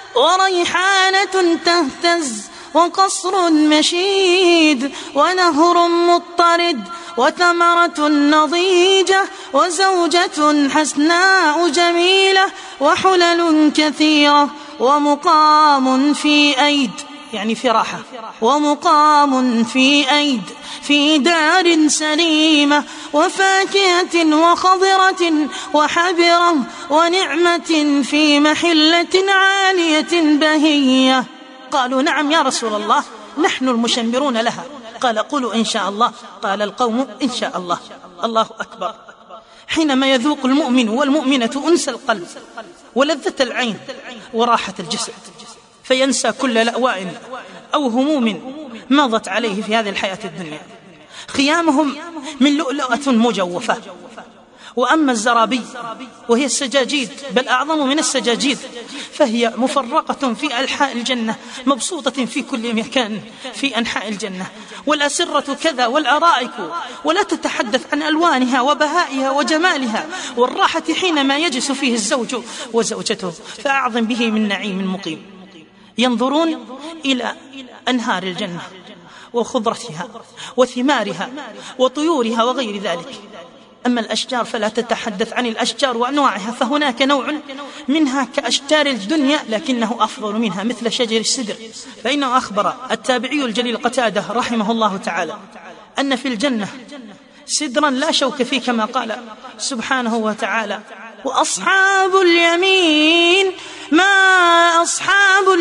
وريحانة تهتز وقصر مشيد ونهر مضطرد وثمرة نضيجة وزوجة حسناء جميلة وحلل كثيرة ومقام في أيد يعني في راحة ومقام في أيد في دار سليمة وفاكهة وخضرة وحبرة ونعمة في محلة عالية بهية. قالوا نعم يا رسول الله نحن المشمرون لها. قال قولوا إن شاء الله. قال القوم إن شاء الله. الله أكبر. حينما يذوق المؤمن والمؤمنة أنس القلب ولذة العين وراحة الجسد فينسى كل لأواء أو هموم مضت عليه في هذه الحياة الدنيا. خيامهم من لؤلؤة مجوفة، وأما الزرابي وهي السجاجيد بل أعظم من السجاجيد فهي مفرقة في أنحاء الجنة مبسوطة في كل مكان في أنحاء الجنة. والأسرة كذا والأرائك، ولا تتحدث عن ألوانها وبهائها وجمالها والراحة حينما يجلس فيه الزوج وزوجته، فأعظم به من نعيم مقيم. ينظرون إلى أنهار الجنة وخضرتها وثمارها وطيورها وغير ذلك. أما الأشجار فلا تتحدث عن الأشجار وأنواعها، فهناك نوع منها كأشجار الدنيا لكنه أفضل منها مثل شجر السدر، فإنه أخبر التابعي الجليل قتادة رحمه الله تعالى أن في الجنة سدرا لا شوك فيه كما قال سبحانه وتعالى وأصحاب اليمين ما أصحاب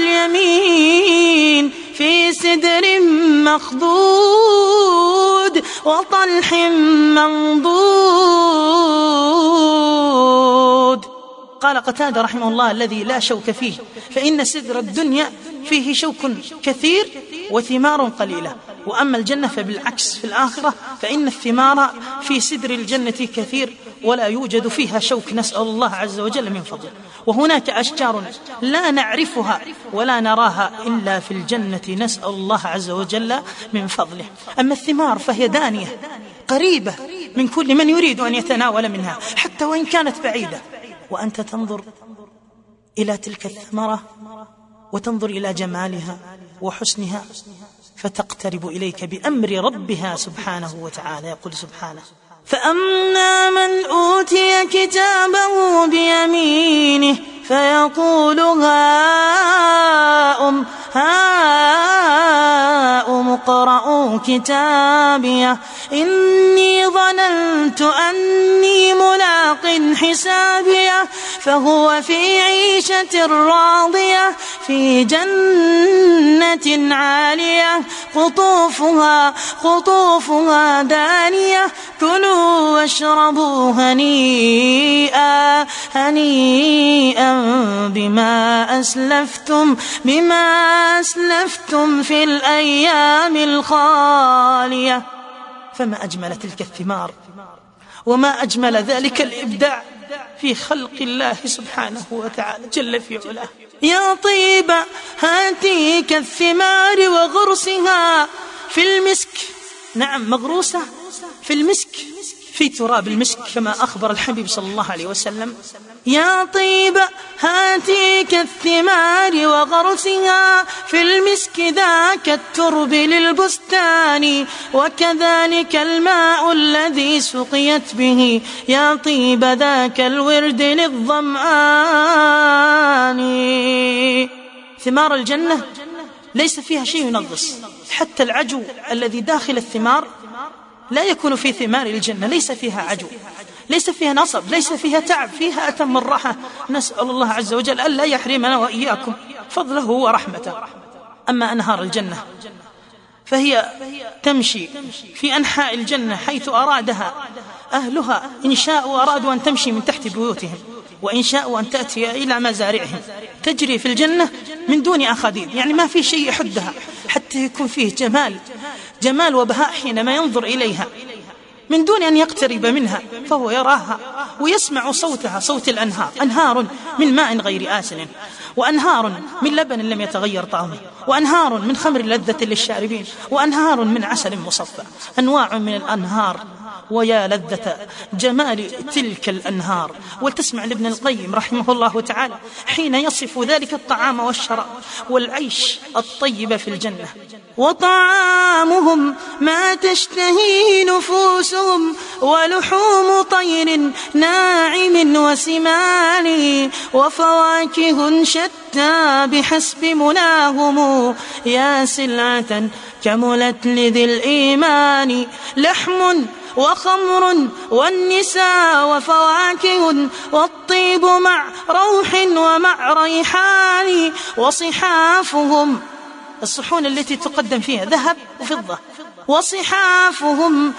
اليمين في سدر مخضود وطلح منضود. قال قتادة رحمه الله الذي لا شوك فيه، فإن سدر الدنيا فيه شوك كثير وثمار قليلة، وأما الجنة فبالعكس في الآخرة فإن الثمار في سدر الجنة كثير ولا يوجد فيها شوك، نسأل الله عز وجل من فضله. وهناك أشجار لا نعرفها ولا نراها إلا في الجنة، نسأل الله عز وجل من فضله. أما الثمار فهي دانية قريبة من كل من يريد أن يتناول منها حتى وإن كانت بعيدة، وأنت تنظر إلى تلك الثمرة وتنظر إلى جمالها وحسنها فتقترب إليك بأمر ربها سبحانه وتعالى. يقول سبحانه: فأما من أوتي كتابه بيمينه فيقول هاؤم اقرءوا كتابيه إني ظننت أني ملاق حسابيه فهو في عيشة راضية في جنة عالية قطوفها دانية كلوا واشربوا هنيئا بما أسلفتم في الأيام الخالية. فما أجمل تلك الثمار وما أجمل ذلك الإبداع في خلق الله سبحانه وتعالى جل في علاه. يا طيب هاتيك الثمار وغرسها في المسك، نعم مغروسة في المسك في تراب المسك كما أخبر الحبيب صلى الله عليه وسلم: يا طيب هاتيك الثمار وغرسها في المسك ذاك الترب للبستان وكذلك الماء الذي سقيت به يا طيب ذاك الورد للظمآن. ثمار الجنة ليس فيها شيء ينغص، حتى العجو الذي داخل الثمار لا يكون في ثمار الجنة، ليس فيها عجو، ليس فيها نصب، ليس فيها تعب، فيها أتم الراحة. نسأل الله عز وجل ألا يحرمنا وإياكم فضله ورحمته. أما أنهار الجنة فهي تمشي في أنحاء الجنة حيث أرادها أهلها، إن شاءوا أرادوا أن تمشي من تحت بيوتهم، وإن شاءوا أن تأتي إلى مزارعهم، تجري في الجنة من دون أخاديد، يعني ما في شيء يحدها حتى يكون فيه جمال وبهاء حينما ينظر إليها من دون أن يقترب منها، فهو يراها ويسمع صوتها، صوت الأنهار، أنهار من ماء غير آسن، وأنهار من لبن لم يتغير طعمه، وأنهار من خمر لذة للشاربين، وأنهار من عسل مصفى، أنواع من الأنهار. ويا لذة جمال تلك الأنهار. وتسمع لابن القيم رحمه الله تعالى حين يصف ذلك الطعام والشراب والعيش الطيب في الجنة: وطعامهم ما تشتهي نفوسهم ولحوم طير ناعم وسمان وفواكه شتى بحسب مناهم يا سلعة كملت لذي الإيمان لحم وخمر والنساء وفواكه والطيب مع روح ومع ريحان وصحافهم، الصحون التي تقدم فيها ذهب وفضة، وصحافهم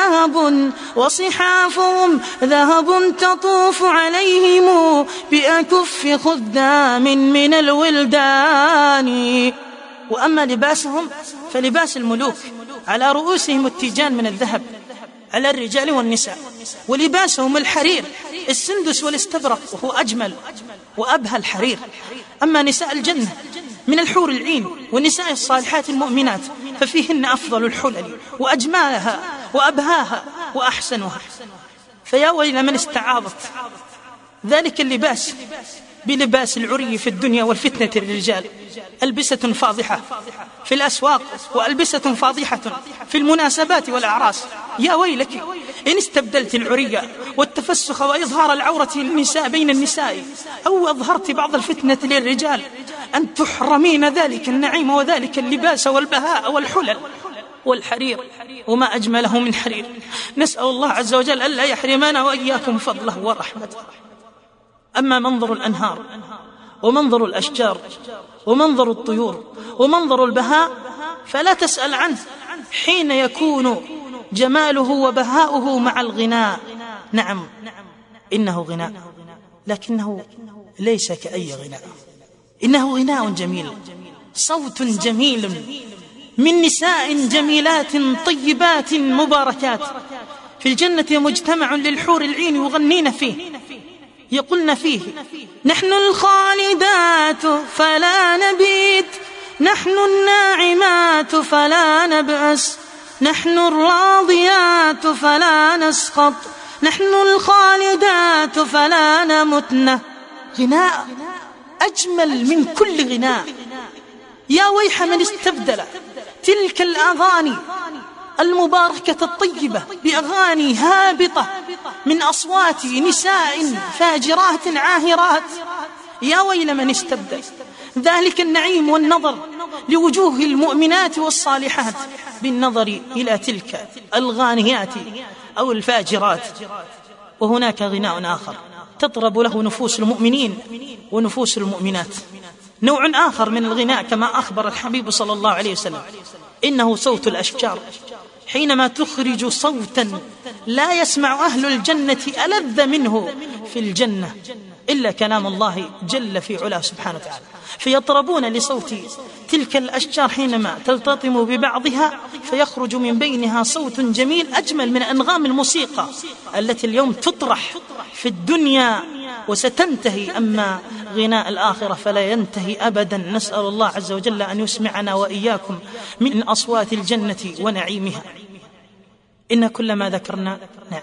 ذهب تطوف عليهم بأكف خدام من الولدان. وأما لباسهم فلباس الملوك، على رؤوسهم التيجان من الذهب على الرجال والنساء، ولباسهم الحرير السندس والاستبرق، وهو أجمل وأبهى الحرير. أما نساء الجنة من الحور العين والنساء الصالحات المؤمنات ففيهن أفضل الحلل وأجمالها وأبهاها وأحسنها. فيا ويل من استعاضت ذلك اللباس بلباس العري في الدنيا والفتنة للرجال، ألبسة فاضحة في الأسواق وألبسة فاضحة في المناسبات والأعراس. يا ويلك إن استبدلت العري والتفسخ وإظهار العورة للنساء بين النساء، أو أظهرت بعض الفتنة للرجال، أن تحرمين ذلك النعيم وذلك اللباس والبهاء والحلل والحرير، وما أجمله من حرير. نسأل الله عز وجل ألا يحرمنا وإياكم فضله ورحمته. أما منظر الأنهار ومنظر الأشجار ومنظر الطيور ومنظر البهاء فلا تسأل عنه حين يكون جماله وبهاؤه مع الغناء. نعم إنه غناء، لكنه ليس كأي غناء، إنه غناء جميل، صوت جميل من نساء جميلات طيبات مباركات في الجنة مجتمع للحور العين يغنين فيه، يقولن فيه: نحن الخالدات فلا نبيت، نحن الناعمات فلا نبأس، نحن الراضيات فلا نسخط، نحن الخالدات فلا نمتن. غناء أجمل من كل غناء. يا ويح من استبدل تلك الأغاني المباركة الطيبة بأغاني هابطة من أصوات نساء فاجرات عاهرات. يا ويل من استبدل ذلك النعيم والنظر لوجوه المؤمنات والصالحات بالنظر إلى تلك الغانيات أو الفاجرات. وهناك غناء آخر تطرب له نفوس المؤمنين ونفوس المؤمنات، نوع آخر من الغناء كما أخبر الحبيب صلى الله عليه وسلم: إنه صوت الأشجار، حينما تخرج صوتا لا يسمع أهل الجنة ألذ منه في الجنة إلا كلام الله جل في علاه سبحانه وتعالى، فيطربون لصوت تلك الأشجار حينما تلتطم ببعضها، فيخرج من بينها صوت جميل أجمل من أنغام الموسيقى التي اليوم تطرح في الدنيا وستنتهي. أما غناء الآخرة فلا ينتهي أبدا. نسأل الله عز وجل أن يسمعنا وإياكم من أصوات الجنة ونعيمها. إن كل ما ذكرنا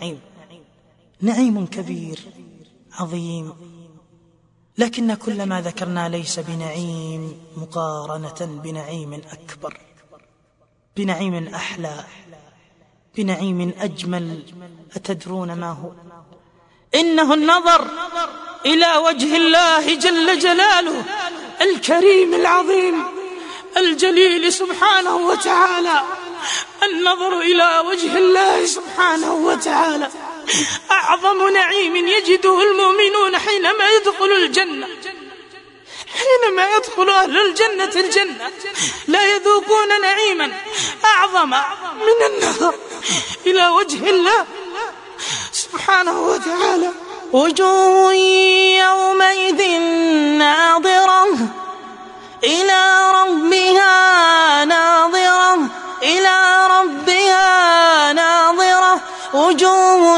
نعيم كبير عظيم، لكن كل ما ذكرنا ليس بنعيم مقارنة بنعيم أكبر، بنعيم أحلى، بنعيم أجمل. أتدرون ما هو؟ إنه النظر إلى وجه الله جل جلاله الكريم العظيم الجليل سبحانه وتعالى. النظر إلى وجه الله سبحانه وتعالى أعظم نعيم يجده المؤمنون حينما يدخل الجنة. حينما يدخل أهل الجنة الجنة لا يذوقون نعيما أعظم من النظر إلى وجه الله سبحانه وتعالى. وجوه يومئذ ناظرة إلى ربها ناظرة، إلى ربها ناظرة. وجوه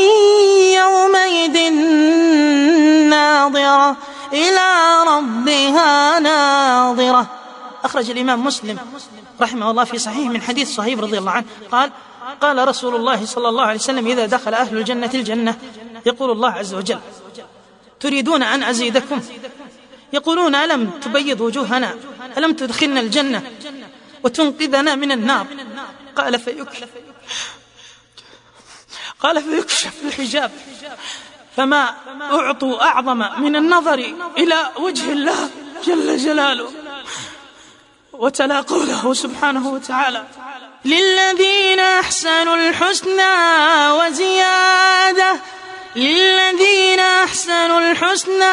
يومئذ ناظرة إلى ربها ناظرة. أخرج الإمام مسلم رحمه الله في صحيح من حديث صهيب رضي الله عنه قال رسول الله صلى الله عليه وسلم: إذا دخل أهل الجنة الجنة يقول الله عز وجل: تريدون أن أزيدكم؟ يقولون: ألم تبيض وجوهنا، ألم تدخلنا الجنة وتنقذنا من النار؟ قال فيكشف الحجاب، فما أعطوا أعظم من النظر إلى وجه الله جل جلاله. وتلا قوله سبحانه وتعالى: للذين أحسنوا الحسنى وزيادة، للذين أحسنوا الحسنى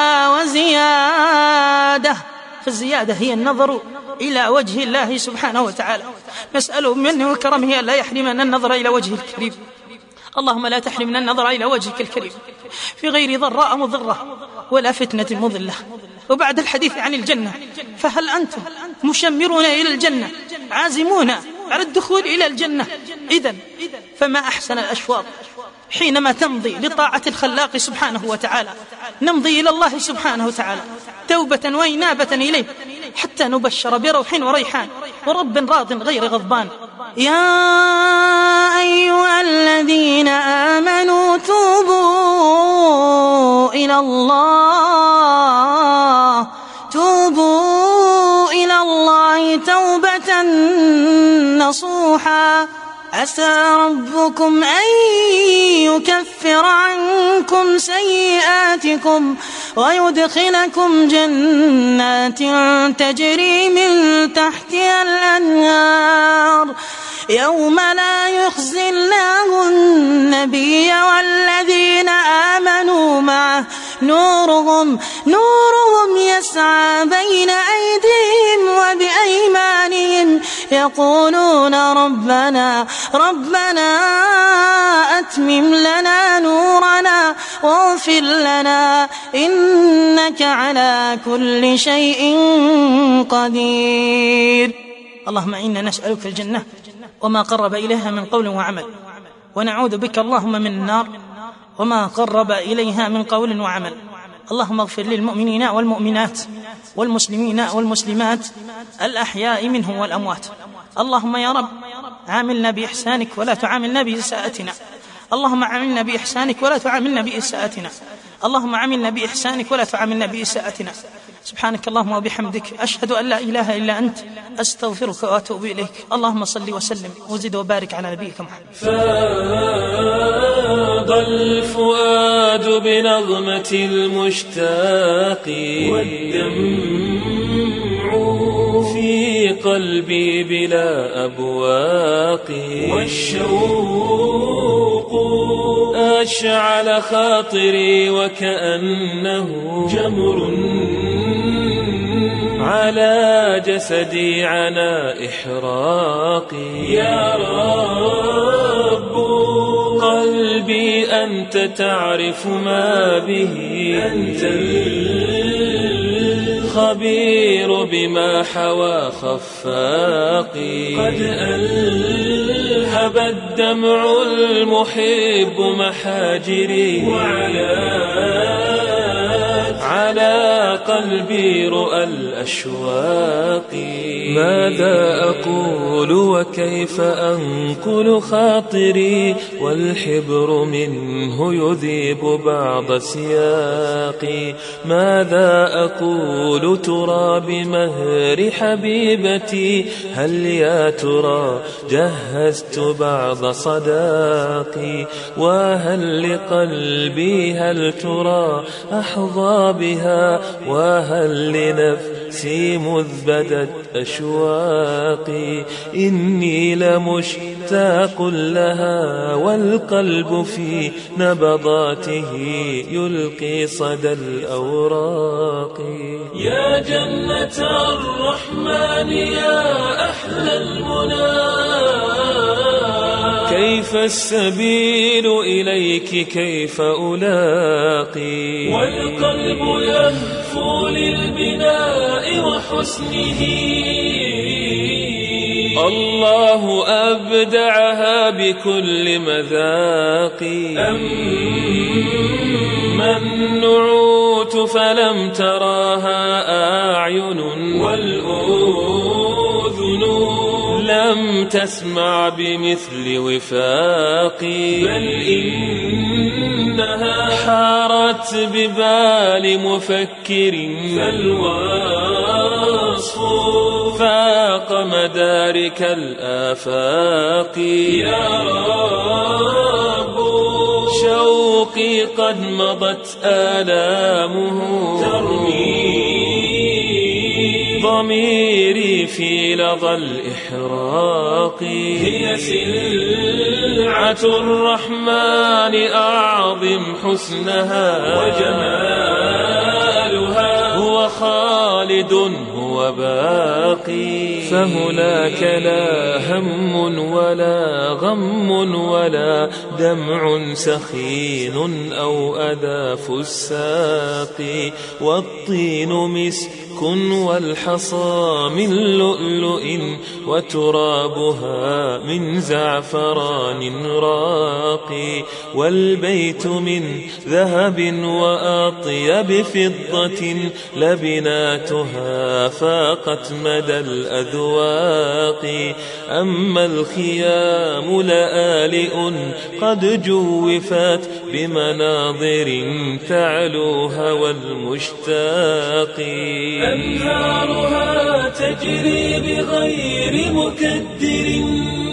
وزيادة. فالزيادة هي النظر إلى وجه الله سبحانه وتعالى. نسأله منه وكرمه لا يحرمنا النظر إلى وجه الكريم. اللهم لا تحرمنا النظر إلى وجهك الكريم في غير ضراء مضرة ولا فتنة مضلة. وبعد الحديث عن الجنة فهل أنتم مشمرون إلى الجنة عازمون على الدخول إلى الجنة؟ إذن فما أحسن الأشواط حينما تمضي لطاعة الخلاق سبحانه وتعالى. نمضي إلى الله سبحانه وتعالى توبة وإنابة إليه حتى نبشر بروح وريحان ورب راض غير غضبان. يا أيها الذين آمنوا توبوا إلى الله توبة نصوحا، عسى ربكم أن يكفر عنكم سيئاتكم ويدخلكم جنات تجري من تحتها الأنهار يوم لا يخزي الله النبي والذين آمنوا معه نورهم يسعى بين أيديهم وبأيمانهم يقولون ربنا أتمم لنا نورنا واغفر لنا إنك على كل شيء قدير. اللهم إنا نسألك الجنة وما قرب إليها من قول وعمل، ونعوذ بك اللهم من النار وما قرب إليها من قول وعمل. اللهم اغفر للمؤمنين والمؤمنات والمسلمين والمسلمات الأحياء منهم والأموات. اللهم يا رب عاملنا بإحسانك ولا تعاملنا بإساءتنا. اللهم عاملنا بإحسانك ولا تعاملنا بإساءتنا. اللهم عاملنا بإحسانك ولا تعاملنا بإساءتنا. سبحانك اللهم وبحمدك، أشهد أن لا إله إلا أنت، أستغفرك وأتوب إليك. اللهم صل وسلم وزد وبارك على نبيك محمد. فاض الفؤاد بنغمة المشتاق والدمع في قلبي بلا أبواق، والشوق أشعل خاطري وكأنه جمر على جسدي عنا إحراقي. يا رب قلبي أنت تعرف ما به، أنت الخبير بما حوى خفاقي. قد ألهب الدمع المحب محاجري، على قلبي رؤى الأشواق. ماذا أقول وكيف أنقل خاطري، والحبر منه يذيب بعض سياقي. ماذا أقول ترى بمهر حبيبتي، هل يا ترى جهزت بعض صداقي. وهل لقلبي هل ترى أحظى بها، وهل لنفسي مذ بدت أشواقي. إني لمشتاق لها والقلب في نبضاته يلقي صدى الأوراق. يا جنة الرحمن يا أحلى المنى، كيف السبيل إليك كيف ألاقي. والقلب يهفو للبناء وحسنه، الله أبدعها بكل مذاق. أما النعوت فلم تراها أعين، والأذن لم تسمع بمثل وفاقي. بل إنها حارت ببال مفكر، فالوصف فاق مدارك الآفاق. يا رب شوقي قد مضت آلامه، ترمي ضميري في لظى الإحراق. هي سلعة الرحمن أعظم حسنها، وجمالها هو خالد هو باقي. فهناك لا هم ولا غم ولا دمع سخين أو أذى فساق. والطين مسك والحصى من لؤلؤ، وترابها من زعفران راقي. والبيت من ذهب وأطيب فضة، لبناتها فاقت مدى الأذواق. أما الخيام لآلئ قد جوفت بمناظر تعلوها والمشتاق. أنهارها تجري بغير مكدر،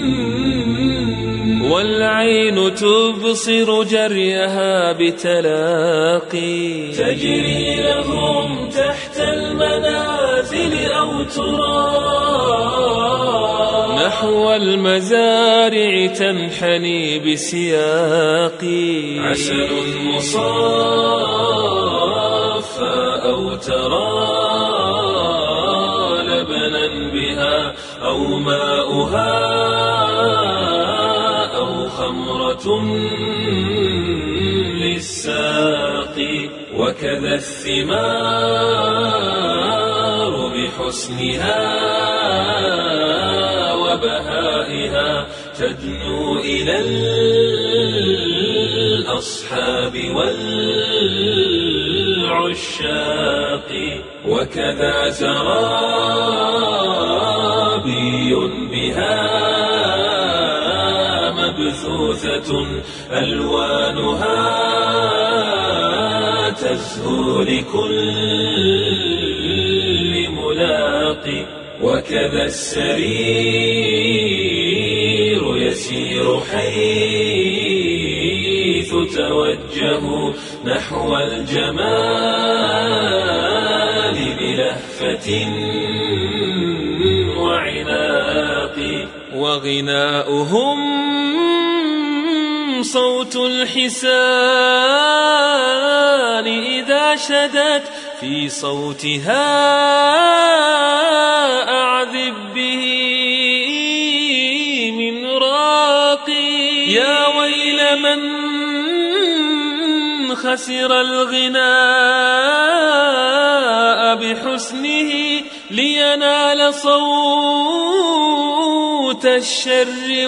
والعين تبصر جريها بتلاقي. تجري لهم تحت المنازل أو ترى نحو المزارع تنحني بسياقي. عسل مصافى أو ترى لبنا بها أو ماؤها أو خمرة للساقي. وكذا الثمار بحسنها وبهائها تدنو إلى الأصحاب والعشاق. وكذا زرابي بها مبثوثة ألوانها تزهو لكل ملاق. وكذا السرير يسير حيث توجهوا نحو الجمال بلهفة وعناق. وغناؤهم صوت الحسان إذا شدت في صوتها أعذب به من راقي. يا ويل من خسر الغناء بحسنه لينال صوت الشر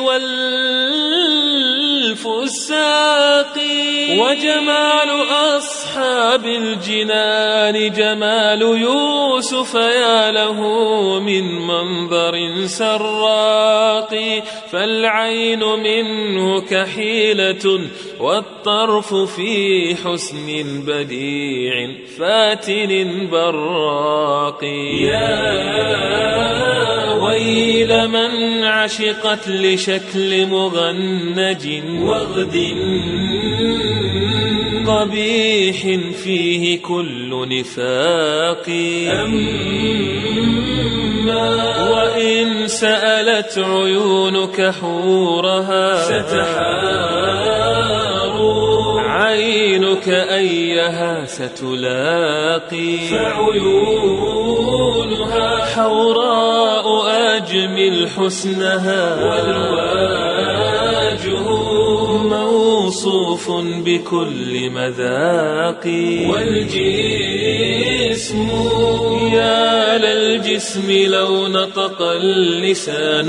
والفساق. وجمال أصحاب الجنان جمال يوسف يا له من منظر سراق. فالعين منه كحيلة والطرف في حسن بديع فاتن براق. يا ويل من عشقت لشكل مغنج وغد قبيح فيه كل نفاق. وإن سألت عيونك حورها ستحار عينك أيها ستلاقي. فعيونها حوراء أجمل حسنها والوجه موصوف بكل مذاق. والجسم يا للجسم لو نطق اللسان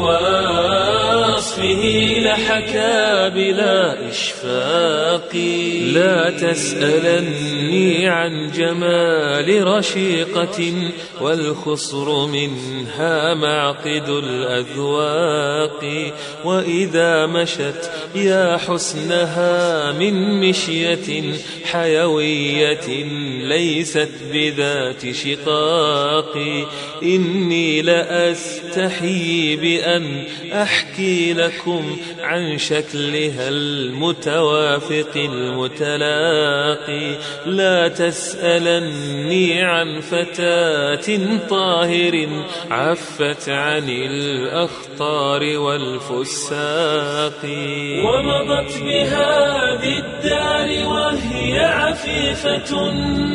لوصفه لحكى بلا إشفاق. لا تسألني عن جمال رشيقة والخصر منها معقد الأذواق. وإذا مشت يا حسنها من مشية حيوية ليست بذات شقاق. إني لأستحي بأن أحكي لكم عن شكلها المتوافق المتلاقي. لا تسألني عن فتاة طاهر عفت عن الأخطار والفساق. ومضت بهذه الدار وهي عفيفة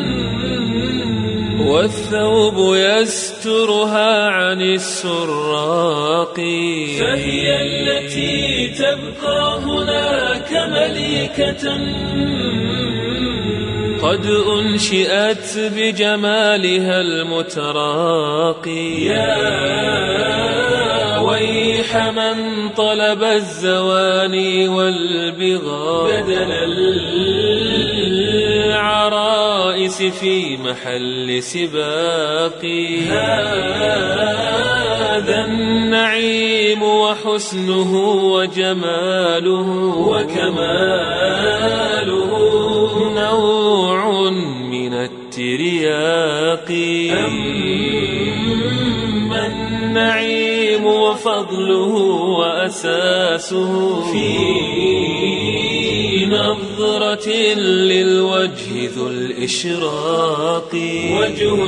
والثوب يسترها عن السراق. فهي التي تبقى هناك مليكة قد أنشئت بجمالها المتراقي. يا ويح من طلب الزواني والبغاء بدل العرائس في محل سباق. هذا النعيم وحسنه وجماله وكماله نوع من الترياق. أما النعيم وفضله وأساسه في نظرة للوجه ذو الإشراق. وجه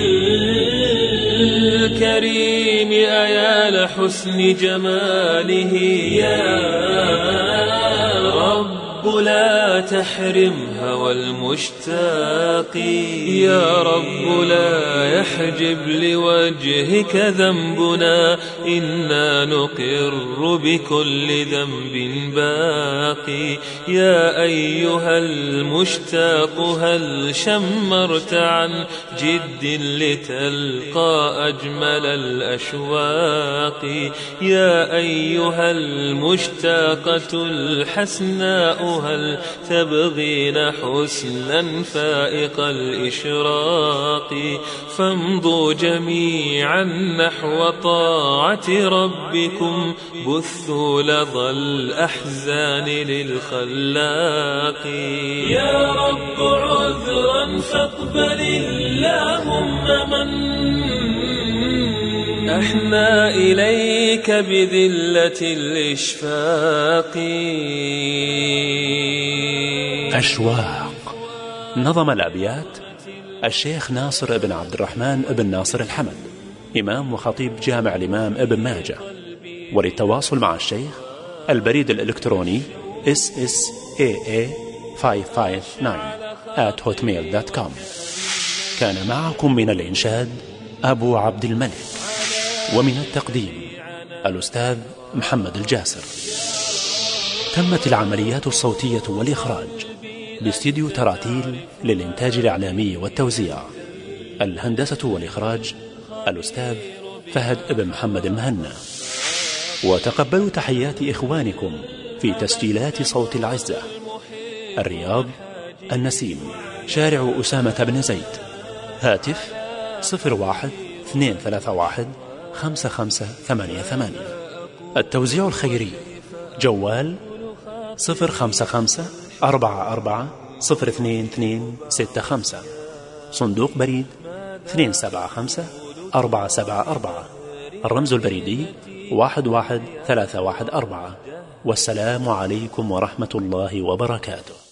الكريم أيا لحسن جماله يا رب رب لا تحرم هوى المشتاق، يا رب لا يحجب لوجهك ذنبنا، إنا نقر بكل ذنب باقي. يا أيها المشتاق هل شمرت عن جد لتلقى أجمل الأشواق؟ يا أيها المشتاقة الحسناء هل تبغين حسنا فائق الإشراق؟ فامضوا جميعا نحو طاعة ربكم، بثوا لظى الأحزان للخلاق. يا رب عذرا فاقبل اللهم من أحنا إليك بذلة الإشفاق. أشواق. نظم الأبيات الشيخ ناصر بن عبد الرحمن بن ناصر الحمد، إمام وخطيب جامع الإمام ابن ماجه. وللتواصل مع الشيخ البريد الإلكتروني ssaa559@hotmail.com. كان معكم من الإنشاد أبو عبد الملك، ومن التقديم الأستاذ محمد الجاسر. تمت العمليات الصوتية والإخراج باستديو تراتيل للإنتاج الإعلامي والتوزيع. الهندسة والإخراج الأستاذ فهد بن محمد المهنا. وتقبلوا تحيات إخوانكم في تسجيلات صوت العزة، الرياض، النسيم، شارع أسامة بن زيد، هاتف 01-231-5588. التوزيع الخيري جوال 055-44-02265، صندوق بريد 275-474، الرمز البريدي 11314. والسلام عليكم ورحمة الله وبركاته.